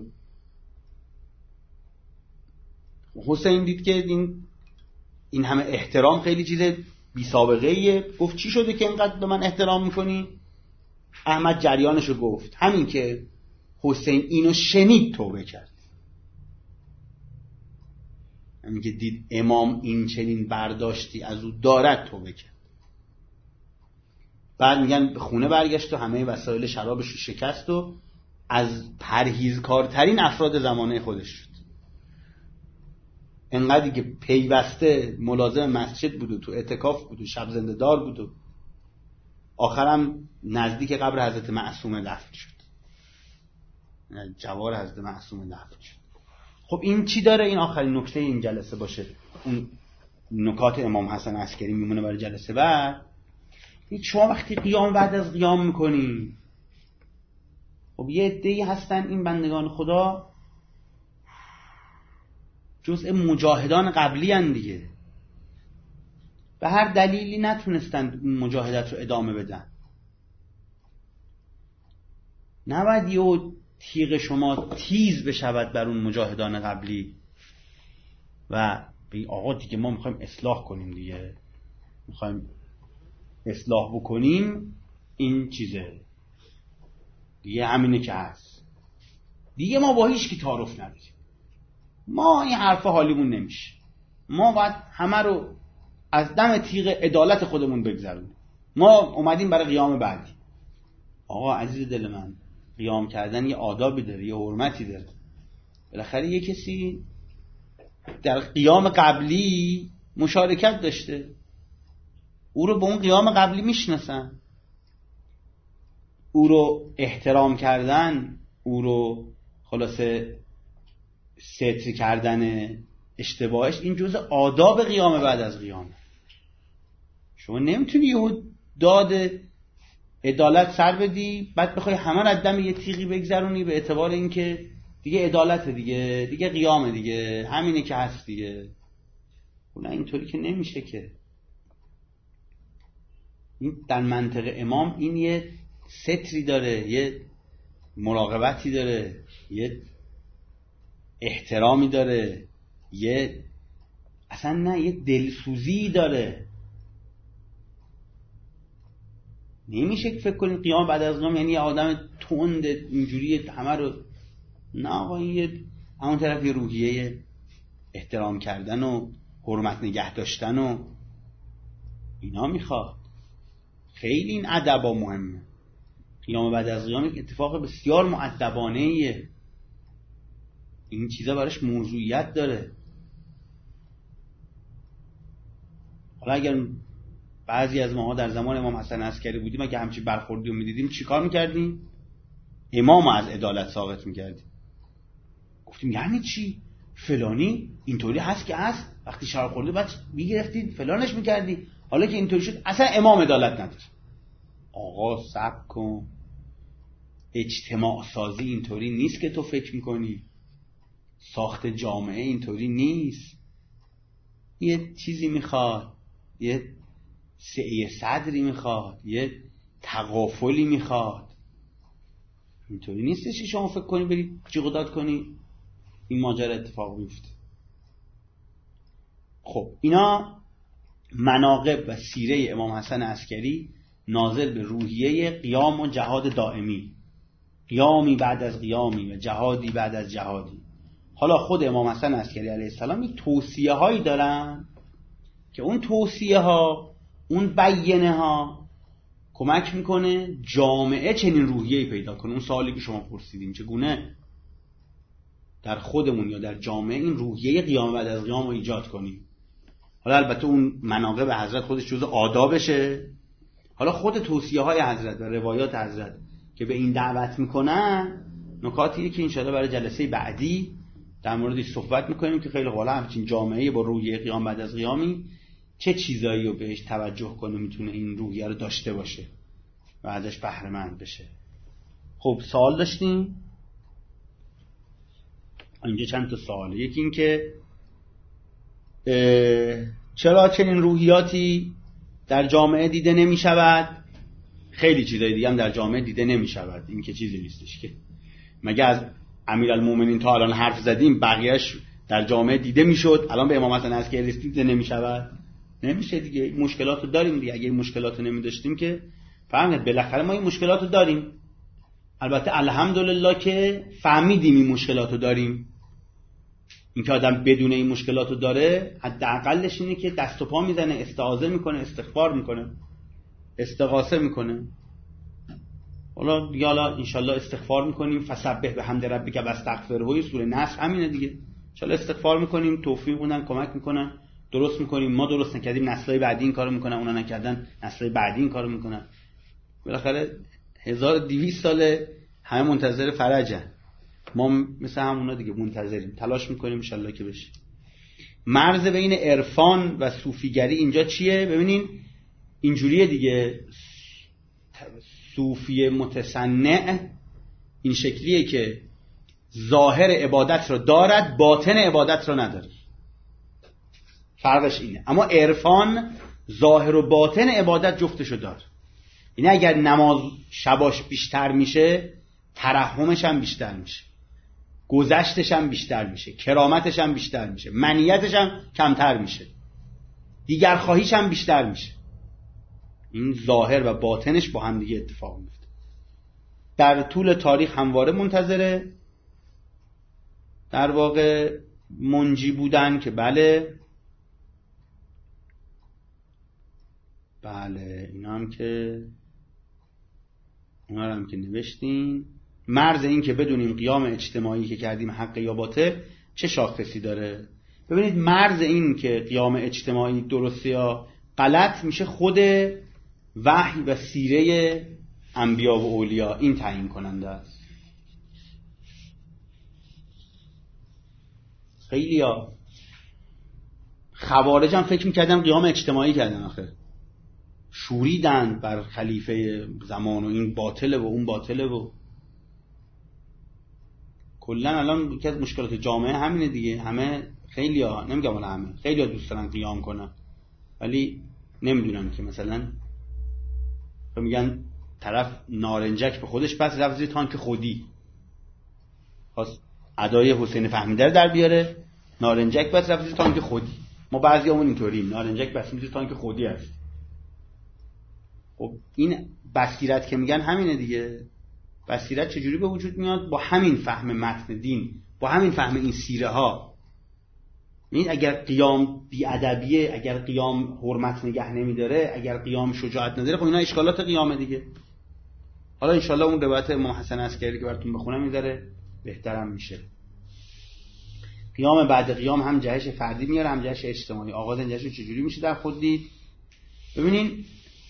حسین دید که این همه احترام خیلی چیز بی سابقه ایه. گفت چی شده که اینقدر به من احترام میکنی؟ احمد جریانشو گفت. همین که حسین اینو شنید توبه کرد. همین که دید امام این چنین برداشتی از او دارد توبه کرد. بعد میگن به خونه برگشت و همه وسایل شرابش رو شکست و از پرهیزکارترین افراد زمانه خودش شد. انقدری که پیوسته ملازم مسجد بود و تو اعتکاف بود و شب زنده دار بود و آخرم نزدیک قبر حضرت معصومه دفن شد، جوار حضرت معصومه دفن شد. خب این چی داره؟ این آخرین نکته این جلسه باشه. اون نکات امام حسن عسکری میمونه برای جلسه بعد. شما وقتی قیام بعد از قیام میکنی، خب یه عده‌ای هستن این بندگان خدا جزء مجاهدان قبلی هن دیگه، به هر دلیلی نتونستن اون مجاهدت رو ادامه بدن. نباید یه تیغ شما تیز بشود بر اون مجاهدان قبلی و به آقا دیگه ما میخوایم اصلاح کنیم دیگه، میخوایم اصلاح بکنیم، این چیزه دیگه، همینه که هست. دیگه ما با هیچ کی تعارف نداریم، ما این حرفا حالیمون نمیشه، ما باید همه رو از دم تیغ عدالت خودمون بگذرونیم، ما اومدیم برای قیام بعدی. آقا عزیز دل من، قیام کردن یه آدابی داره، یه حرمتی داره. بالاخره یه کسی در قیام قبلی مشارکت داشته، او رو به اون قیام قبلی میشناسن، او رو احترام کردن، او رو خلاصه ستر کردن اشتباهش، این جزء آداب قیام بعد از قیام. شما نمیتونی یهو داد عدالت سر بدی بعد بخوای همه رو از دم یه تیغی بگذرونی به اعتبار اینکه دیگه عدالت دیگه قیامه دیگه، همینه که هست دیگه. نه اینطوری که نمیشه که. این در منطق امام این یه ستری داره، یه مراقبتی داره، یه احترامی داره، یه اصلا نه یه دلسوزی داره. نمیشه که فکر کنید قیام بعد از قیام یعنی یه آدم تند اینجوری همه رو، نه آقا، این همون طرف یه روحیه احترام کردن و حرمت نگه داشتن و اینا میخواد. خیلی این ادبا مهمه. قیام بعد از قیام یک اتفاق بسیار مؤدبانه ایه، این چیزا براش موضوعیت داره. حالا اگر بعضی از ماها در زمان امام حسن عسکری بودیم، اگه همچین برخوردی رو میدیدیم چیکار میکردیم؟ امام از عدالت ساقط میکردیم. گفتیم یعنی چی؟ فلانی اینطوری هست که هست، وقتی شراب خورده بعد میگرفتید فلانش میکردی، حالا که اینطوری شد اصلا امام عدالت نداره. آقا صبر کن، اجتماع سازی اینطوری نیست که تو فکر میکنی، ساخت جامعه اینطوری نیست. یه چیزی میخواد، یه سعی صدری میخواد، یه تغافلی میخواد. اینطوری نیستش که شما فکر کنی برید جیغ و داد کنی این ماجرا اتفاق بیفته. خب اینا مناقب و سیره امام حسن عسکری ناظر به روحیه قیام و جهاد دائمی، قیامی بعد از قیامی و جهادی بعد از جهادی. حالا خود امام حسن عسکری علیه السلام یک توصیه هایی دارن که اون توصیه ها، اون بیانه ها کمک میکنه جامعه چنین روحیه‌ای پیدا کنه. اون سوالی که شما پرسیدین چگونه در خودمون یا در جامعه این روحیه قیام بعد از قیام رو ایجاد کنیم. حالا البته اون مناقب حضرت خودش جزء آدابشه. حالا خود توصیه های حضرت و روایات حضرت که به این دعوت میکنن نکاتیه که انشاءالله برای جلسه بعدی در موردش صحبت میکنیم که خیلی حالا همچین جامعه با روحیه قیام بعد از قیامی چه چیزایی رو بهش توجه کنه میتونه این روحیه رو داشته باشه و ازش بهره مند بشه. خب سوال داشتیم اینجا، چند تا سواله. یکی این که چرا چنین روحیاتی در جامعه دیده نمی شود؟ خیلی چیزای دیگه هم در جامعه دیده نمی شود، این که چیزی نیستش که مگه از امیرالمومنین تا الان حرف زدیم بقیهش در جامعه دیده می شد، الان به امام حسن عسکری دیده نمی شود؟ نمیشه دیگه. مشکلات رو داریم دیگه. اگه این مشکلات رو نمی داشتیم که فهمید بالاخره ما این مشکلات رو داریم. البته الحمدلله که فهمیدیم این مشکلات رو داریم. این که آدم بدون این مشکلات رو داره حداقلش اینه که دست و پا میزنه، استعاذه میکنه، استغفار میکنه، استغاثه میکنه. حالا دیگه حالا انشالله استغفار میکنیم، فسبح بحمد ربک و استغفره، سوره نصر همینه دیگه. انشالله استغفار میکنیم، توفیق میدن، کمک میکنن، درست میکنیم. ما درست نکردیم نسل‌های بعدی این کارو میکنن، اونا نکردن نسل‌های بعدی این کارو میکنن. بالاخره 1200 ساله همه منتظر فرجن، ما مثل همونا دیگه منتظریم، تلاش میکنیم انشالله که بشه. مرز بین عرفان و صوفیگری اینجا چیه؟ ببینین اینجوریه دیگه. صوفی متصنع این شکلیه که ظاهر عبادت رو دارد، باطن عبادت رو نداره. فرقش اینه. اما عرفان ظاهر و باطن عبادت جفتشو داره. یعنی اگر نماز شباش بیشتر میشه، ترحمش هم بیشتر میشه، گذشتش هم بیشتر میشه، کرامتش هم بیشتر میشه، منیتش هم کمتر میشه، دیگر خواهیش هم بیشتر میشه. این ظاهر و باطنش با هم دیگه اتفاق میفته. در طول تاریخ همواره منتظر در واقع منجی بودن که بله اینا هم که نوشتین. مرز این که بدونیم قیام اجتماعی که کردیم حق یا باطل چه شاخصی داره. ببینید مرز این که قیام اجتماعی درسته یا غلط میشه خود وحی و سیره انبیا و اولیا، این تعیین کننده است. خیلیا خوارج هم فکر میکردن قیام اجتماعی کردن، آخه شوریدن بر خلیفه زمان و این باطله و اون باطله و کلا الان یکی از مشکلات جامعه همینه دیگه. همه خیلیا، نمیگم ولی همه، خیلیا دوست دارن قیام کنن ولی نمیدونن که مثلا میگن طرف نارنجک به خودش بس رفت زیر تانک خودی، خواست ادای حسین فهمیده رو در بیاره، نارنجک بس رفت زیر تانک خودی. ما بعضیامون اینطوریم، نارنجک بس زیر تانک خودی هست. خب این بصیرت که میگن همینه دیگه. بصیرت چجوری به وجود میاد؟ با همین فهم متن دین، با همین فهم این سیره ها. این اگر قیام بی‌ادبیه، اگر قیام حرمت نگه نمیداره، اگر قیام شجاعت نداره، خب اینا اشکالات قیامه دیگه. حالا انشالله اون روایت امام حسن عسکری که براتون بخونم میذاره بهترم میشه. قیام بعد قیام هم جهش فردی میاره هم جهش اجتماعی. آغاز این جهش چجوری میشه در خود دید؟ ببینین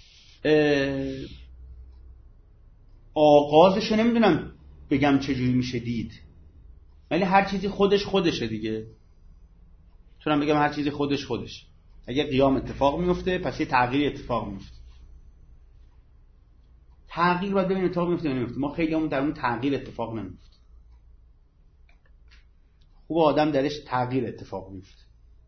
آغازشو نمیدونم بگم چجوری میشه دید، ولی هر چیزی خودشه دیگه. میتونم بگم هر چیزی خودش. اگه قیام اتفاق میفته پس یه تغییر اتفاق میفته. تغییر باید ببینیم اتفاق میفته یا نمیفته. ما خیلی همون در اون تغییر اتفاق نمیفته. خوب آدم درش تغییر اتفاق میفته.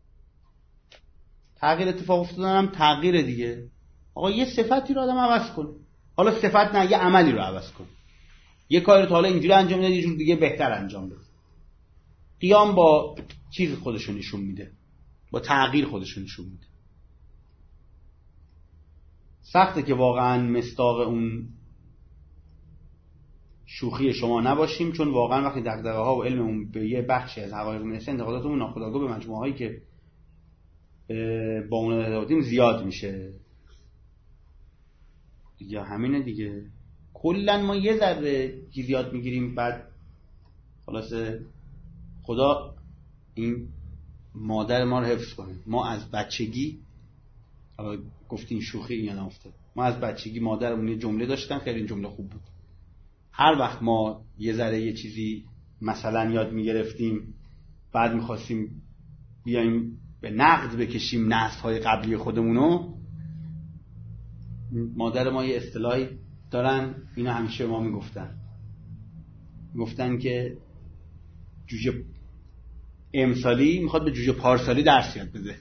تغییر اتفاق افتادن هم تغییر دیگه. آقا یه صفتی رو آدم عوض کنه. حالا صفت نه، یه عملی رو عوض کنه. یه کاری رو تا حالا اینجوری انجام میداد یه جور دیگه بهتر انجام بده. قیام با چیز خودشون نشون میده، با تغییر خودشون نشون میده. سخته که واقعا مصداق اون شوخی شما نباشیم، چون واقعا وقتی دغدغه ها و علممون به یه بخشی از حقایق میرسه، انتقاداتمون ناخودآگاه به مجموعه هایی که با اون ارتباطیم زیاد میشه یا همینه دیگه. کلا ما یه ذره زیاد میگیریم، بعد خلاصه خدا این مادر ما رو حفظ کنه. ما از بچگی، گفتین شوخی یا نفته، ما از بچگی مادرمون یه جمله داشتن، خیلی این جمله خوب بود. هر وقت ما یه ذره یه چیزی مثلا یاد میگرفتیم بعد میخواستیم بیایم به نقد بکشیم نسل‌های قبلی خودمونو، مادر ما یه اصطلاحی دارن، اینا همیشه ما میگفتن که جوجه امسالی میخواد به جوجه پارسالی درس یاد بده.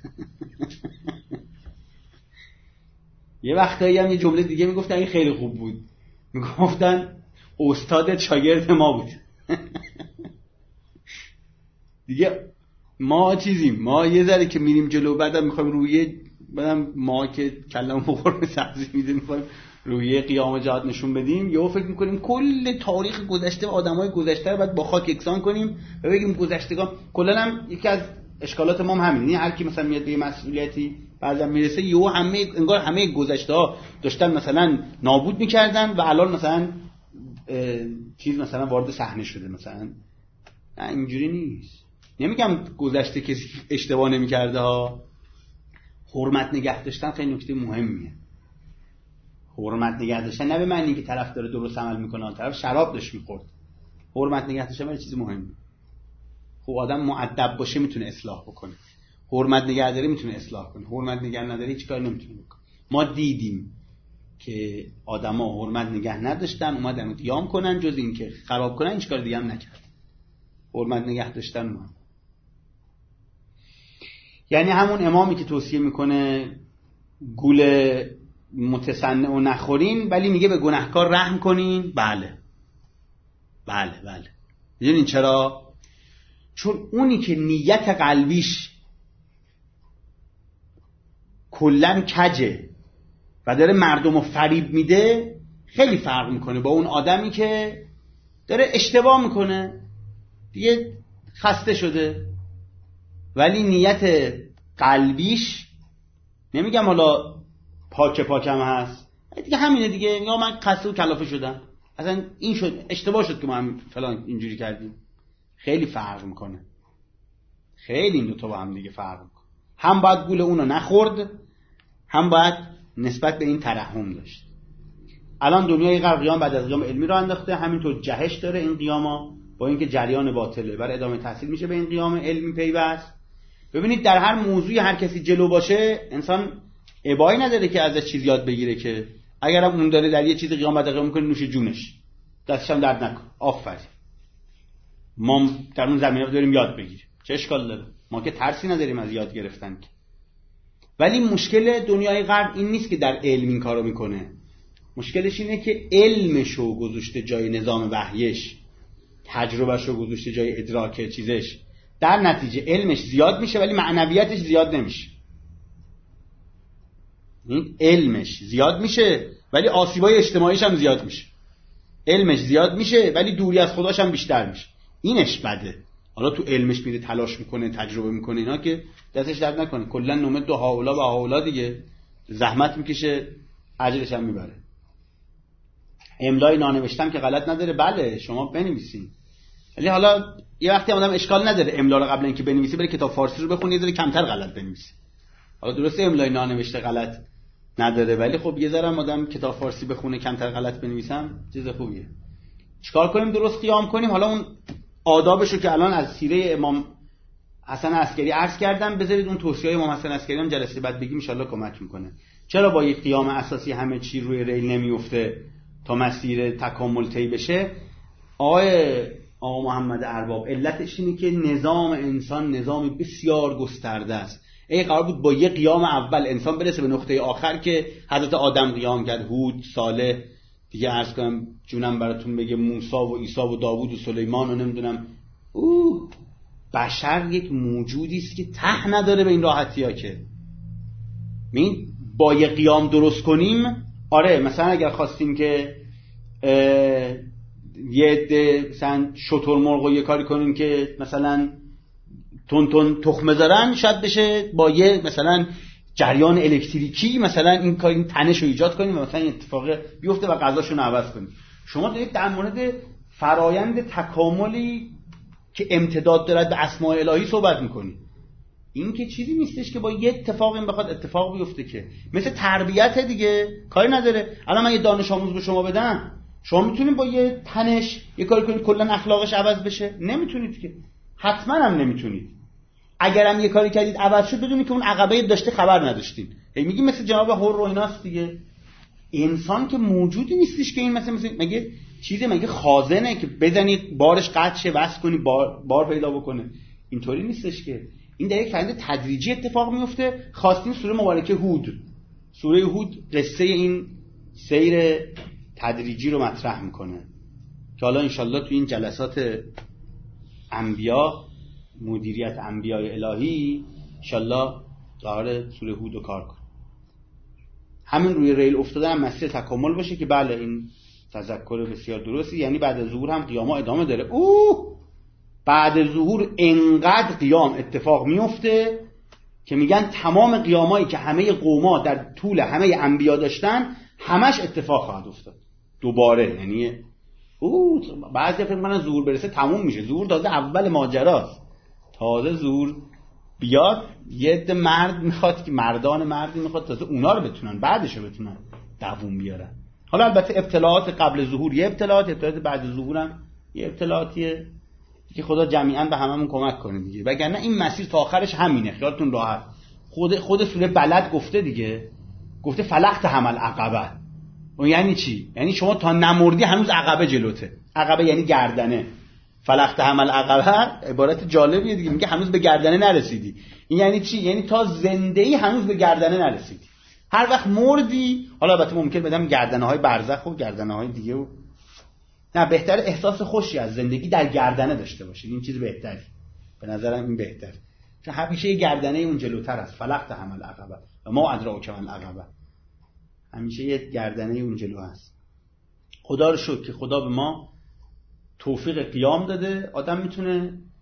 یه وقتایی هم یه جمله دیگه میگفتن، این خیلی خوب بود، میگفتن استاد شاگرد ما بود. دیگه ما چیزیم، ما یه ذره که میریم جلو بعدم میخوایم بعدم ما که کلمون بخور سبزی میده میخوایم روی قیام جهاد نشون بدیم، یا فکر میکنیم کل تاریخ گذشته و آدمای گذشته رو باید با خاک یکسان کنیم و بگیم گذشتگان. کلا هم یکی از اشکالات ما هم همینه، هر کی مثلا میاد به مسئولیتی بعضا میرسه یهو انگار همه گذشته‌ها داشتن مثلا نابود میکردن و الان مثلا چیز مثلا وارد صحنه شده. مثلا نه، اینجوری نیست. نمیگم گذشته کسی اشتباه نمیکرده ها. حرمت نگه داشتن خیلی نکته مهمیه. حرمت نگه داشتن نه به معنی که طرف داره درست عمل میکنه، طرف شراب داشت میخورد. حرمت نگه داشتن یه چیز مهمه. خب آدم مؤدب باشه میتونه اصلاح بکنه، حرمت نگه داره میتونه اصلاح کنه، حرمت نگه نداره هیچ کاری نمیتونه بکنه. ما دیدیم که آدما حرمت نگه نداشتن اومدن قیام کنن، جز این که خراب کنن هیچ کار دیگه هم نکرد. حرمت نگه داشتن ما، یعنی همون امامی که توصیه میکنه گول متصنع و نخورین ولی میگه به گناهکار رحم کنین. بله میدونین چرا؟ چون اونی که نیت قلبیش کلن کجه و داره مردم رو فریب میده خیلی فرق میکنه با اون آدمی که داره اشتباه میکنه. دیگه خسته شده، ولی نیت قلبیش، نمیگم حالا پاکم هست دیگه، همینه دیگه، یا من خسته و کلافه شدم، اصلا این شد، اشتباه شد که ما هم فلان اینجوری کردیم. خیلی فرق میکنه، خیلی این دوتا با هم دیگه فرق میکنه. هم باید گول اونو نخورد، هم باید نسبت به این ترحم داشت. الان دنیای غرب قیام بعد از قیام علمی رو انداخته، همینطور جهش داره این قیاما، با اینکه جریان باطله، برای ادامه تحصیل میشه به این قیام علمی پیوست. ببینید در هر موضوعی هر کسی جلو باشه، انسان ابایی نداره که ازش چیز یاد بگیره، که اگرم اون داره در یه چیز قیام بعد قیام میکنه، نوش جونش، دستش هم درد نکن، آفرین، ما در اون زمینه داریم یاد بگیریم، چه اشکال داره؟ ما که ترسی نداریم از یاد گرفتن. ولی مشکل دنیای غرب این نیست که در علم این کارو میکنه، مشکلش اینه که علمشو گذاشته جای نظام وحیش، تجربهشو گذاشته جای ادراک چیزش، در نتیجه علمش زیاد میشه ولی معنویتش زیاد نمیشه. این علمش زیاد میشه ولی آسیبای اجتماعیش هم زیاد میشه. علمش زیاد میشه ولی دوری از خداش هم بیشتر میشه. اینش بده. حالا تو علمش میره تلاش میکنه، تجربه میکنه، اینا که دستش درد نکنه، کلا نمد دو هاولا و هاولا دیگه، زحمت میکشه، اجرش هم میبره. املای نانوشتم که غلط نداره، بله شما بنویسین، ولی حالا یه وقتی آدم اشکال نداره املا رو قبل اینکه بنویسی بره کتاب فارسی رو بخونه، یه ذره کمتر غلط بنویسی. حالا درسته املای نانوشته غلط نداره، ولی خب یه ذره آدم کتاب فارسی بخونه کمتر غلط بنویسم چیز خوبیه. چیکار کنیم درست قیام کنیم؟ حالا اون آدابشو که الان از سیره امام حسن عسکری عرض کردم، بذارید اون توصیه‌های امام حسن عسکری هم جلسه بعد بگیم ان شاء الله کمک میکنه. چرا با یک قیام اساسی همه چی روی ریل نمیفته تا مسیر تکامل طی بشه؟ آقا محمد ارباب، علتش اینه که نظام انسان نظامی بسیار گسترده است. قرار بود با یه قیام اول انسان برسه به نقطه آخر که حضرت آدم قیام کرد، هود، صالح، دیگه عرض کنم جونم براتون بگه موسی و عیسی و داوود و سلیمان و نمیدونم. بشر یک موجودی است که ته نداره به این راحتی‌ها، که با یه قیام درست کنیم. آره مثلا اگر خواستیم که یه عده مثلا شترمرغ رو یه کاری کنیم که مثلا تون تخم بذارن، شاید بشه با یه مثلا جریان الکتریکی مثلا این کار، این تنش رو ایجاد کنیم و مثلا اتفاق بیفته و غذاشون رو عوض کنیم. شما دارید در مورد فرایند تکاملی که امتداد دارد به اسماء الهی صحبت میکنید. این که چیزی نیستش که با یه اتفاقی بخواد اتفاق بیفته، که مثل تربیت دیگه، کاری نداره. الان من یه دانش آموز به شما بدم، شما میتونید با یه تنش یه کاری کنید کلا اخلاقش عوض بشه؟ نمیتونید که، حتما هم نمیتونید. اگرم یه کاری کردید عوض شد، بدونید که اون عقبه داشته خبر نداشتین. میگی مثل جناب هور و ایناست دیگه. انسان که موجودی نیستش که این مثلا مگه چیزی، مگه خازنه که بزنید بارش قطع شه واسه کنی بار پیدا بکنه؟ اینطوری نیستش که. این در یک فرآیند تدریجی اتفاق میفته. خواستیم سوره مبارکه هود، سوره هود قصه این سیر تدریجی رو مطرح میکنه که حالا انشالله تو این جلسات انبیا، مدیریت انبیای الهی، انشالله قراره سوره هود رو کار کنه. همین روی ریل افتادن هم مسیر تکامل باشه که بله این تذکر بسیار درستی، یعنی بعد از ظهور هم قیام ادامه داره. بعد از ظهور انقدر قیام اتفاق میفته که میگن تمام قیامایی که همه قوما در طول همه انبیا داشتن همش اتفاق خواهد افتاد دوباره. یعنی بعضی فکر می‌کنن ظهور برسه تموم میشه. ظهور تازه اول ماجراست، تازه ظهور بیاد یه عده مرد میخواد که مردان مردی میخواد تازه اونا رو بتونن بعدشو بتونن دووم بیارن. حالا البته ابتلاعات قبل ظهور یه ابتلاعات بعد ظهور هم یه ابتلاعاتیه که خدا جمیعاً به هممون کمک کنه دیگه، وگرنه این مسیر تا آخرش همینه، خیالتون راحت. خود سوره بلد گفته دیگه، گفته فلقت حمل عقبه. اون یعنی چی؟ یعنی شما تا نمردی هنوز عقبه جلوته. عقبه یعنی گردنه. فلقت حمل عقبه عبارت جالبیه دیگه، میگه هنوز به گردنه نرسیدی. این یعنی چی؟ یعنی تا زنده‌ای هنوز به گردنه نرسیدی. هر وقت مردی، حالا البته ممکن بدم گردنه‌های برزخ و گردنه‌های دیگه و نه، بهتر احساس خوشی از زندگی در گردنه داشته باشید. این چیز بهتری، به نظرم این بهتر، چون همیشه یه گردنه اون جلوتر است. فلقت حمل عقبه و ما ادراک ما العقبه، همیشه یه گردنه اون جلو هست. خدا رو شکر که خدا به ما توفیق قیام داده. آدم میتونه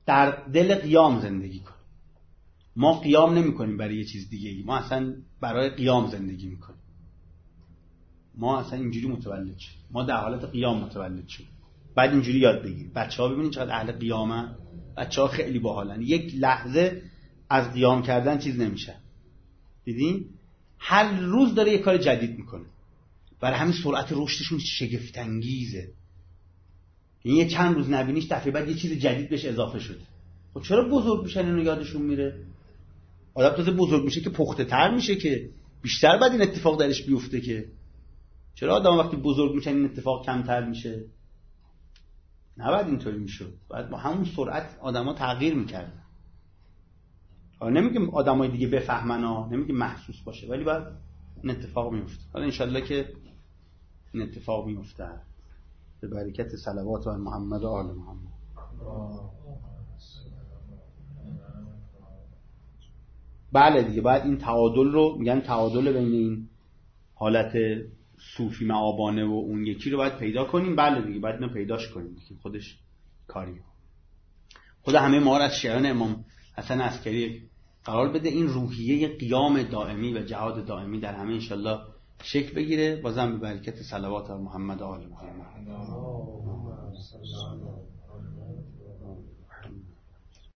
در دل قیام زندگی کنیم. ما قیام نمی کنیم برای یه چیز دیگه ای، ما اصلا برای قیام زندگی میکنیم. ما اصلا اینجوری متولد شد، ما در حالت قیام متولد شد. بعد اینجوری یاد بگیریم. بچه‌ها ببینید چقدر اهل قیامن، بچه‌ها خیلی باحالن، یک لحظه از قیام کردن چیز نمیشه. دیدین هر روز داره یه کار جدید میکنه، برای همین سرعت رشدشون شگفت انگیزه. این یه چند روز نبینیش دفعه بعد یه چیز جدید بهش اضافه شده. خب چرا بزرگ میشن اینو یادشون میره؟ آدم تازه بزرگ میشه که پخته تر میشه، که بیشتر بعد این اتفاق درش بیفته. که چرا آدم وقتی بزرگ میشن این اتفاق کمتر میشه؟ نباید اینطوری میشد، باید با همون سرعت آدما تغییر میکردن. نمیگم آدمای دیگه بفهمن ها، نمیگم محسوس باشه، ولی باید این اتفاق میفته. حالا انشالله که این اتفاق میفته به برکت صلوات و محمد و آل محمد. بله دیگه باید این تعادل رو میگن، تعادل بین این حالت صوفی معابانه و اون یکی رو باید پیدا کنیم. بله دیگه باید اینو پیداش کنیم دیگه، خودش کاریه. خدا همه ما را از شیعان امام حسن عسکری قرار بده این روحیه قیام دائمی و جهاد دائمی در همه انشالله شکل بگیره. بازم به برکت صلوات و محمد و آل محمد.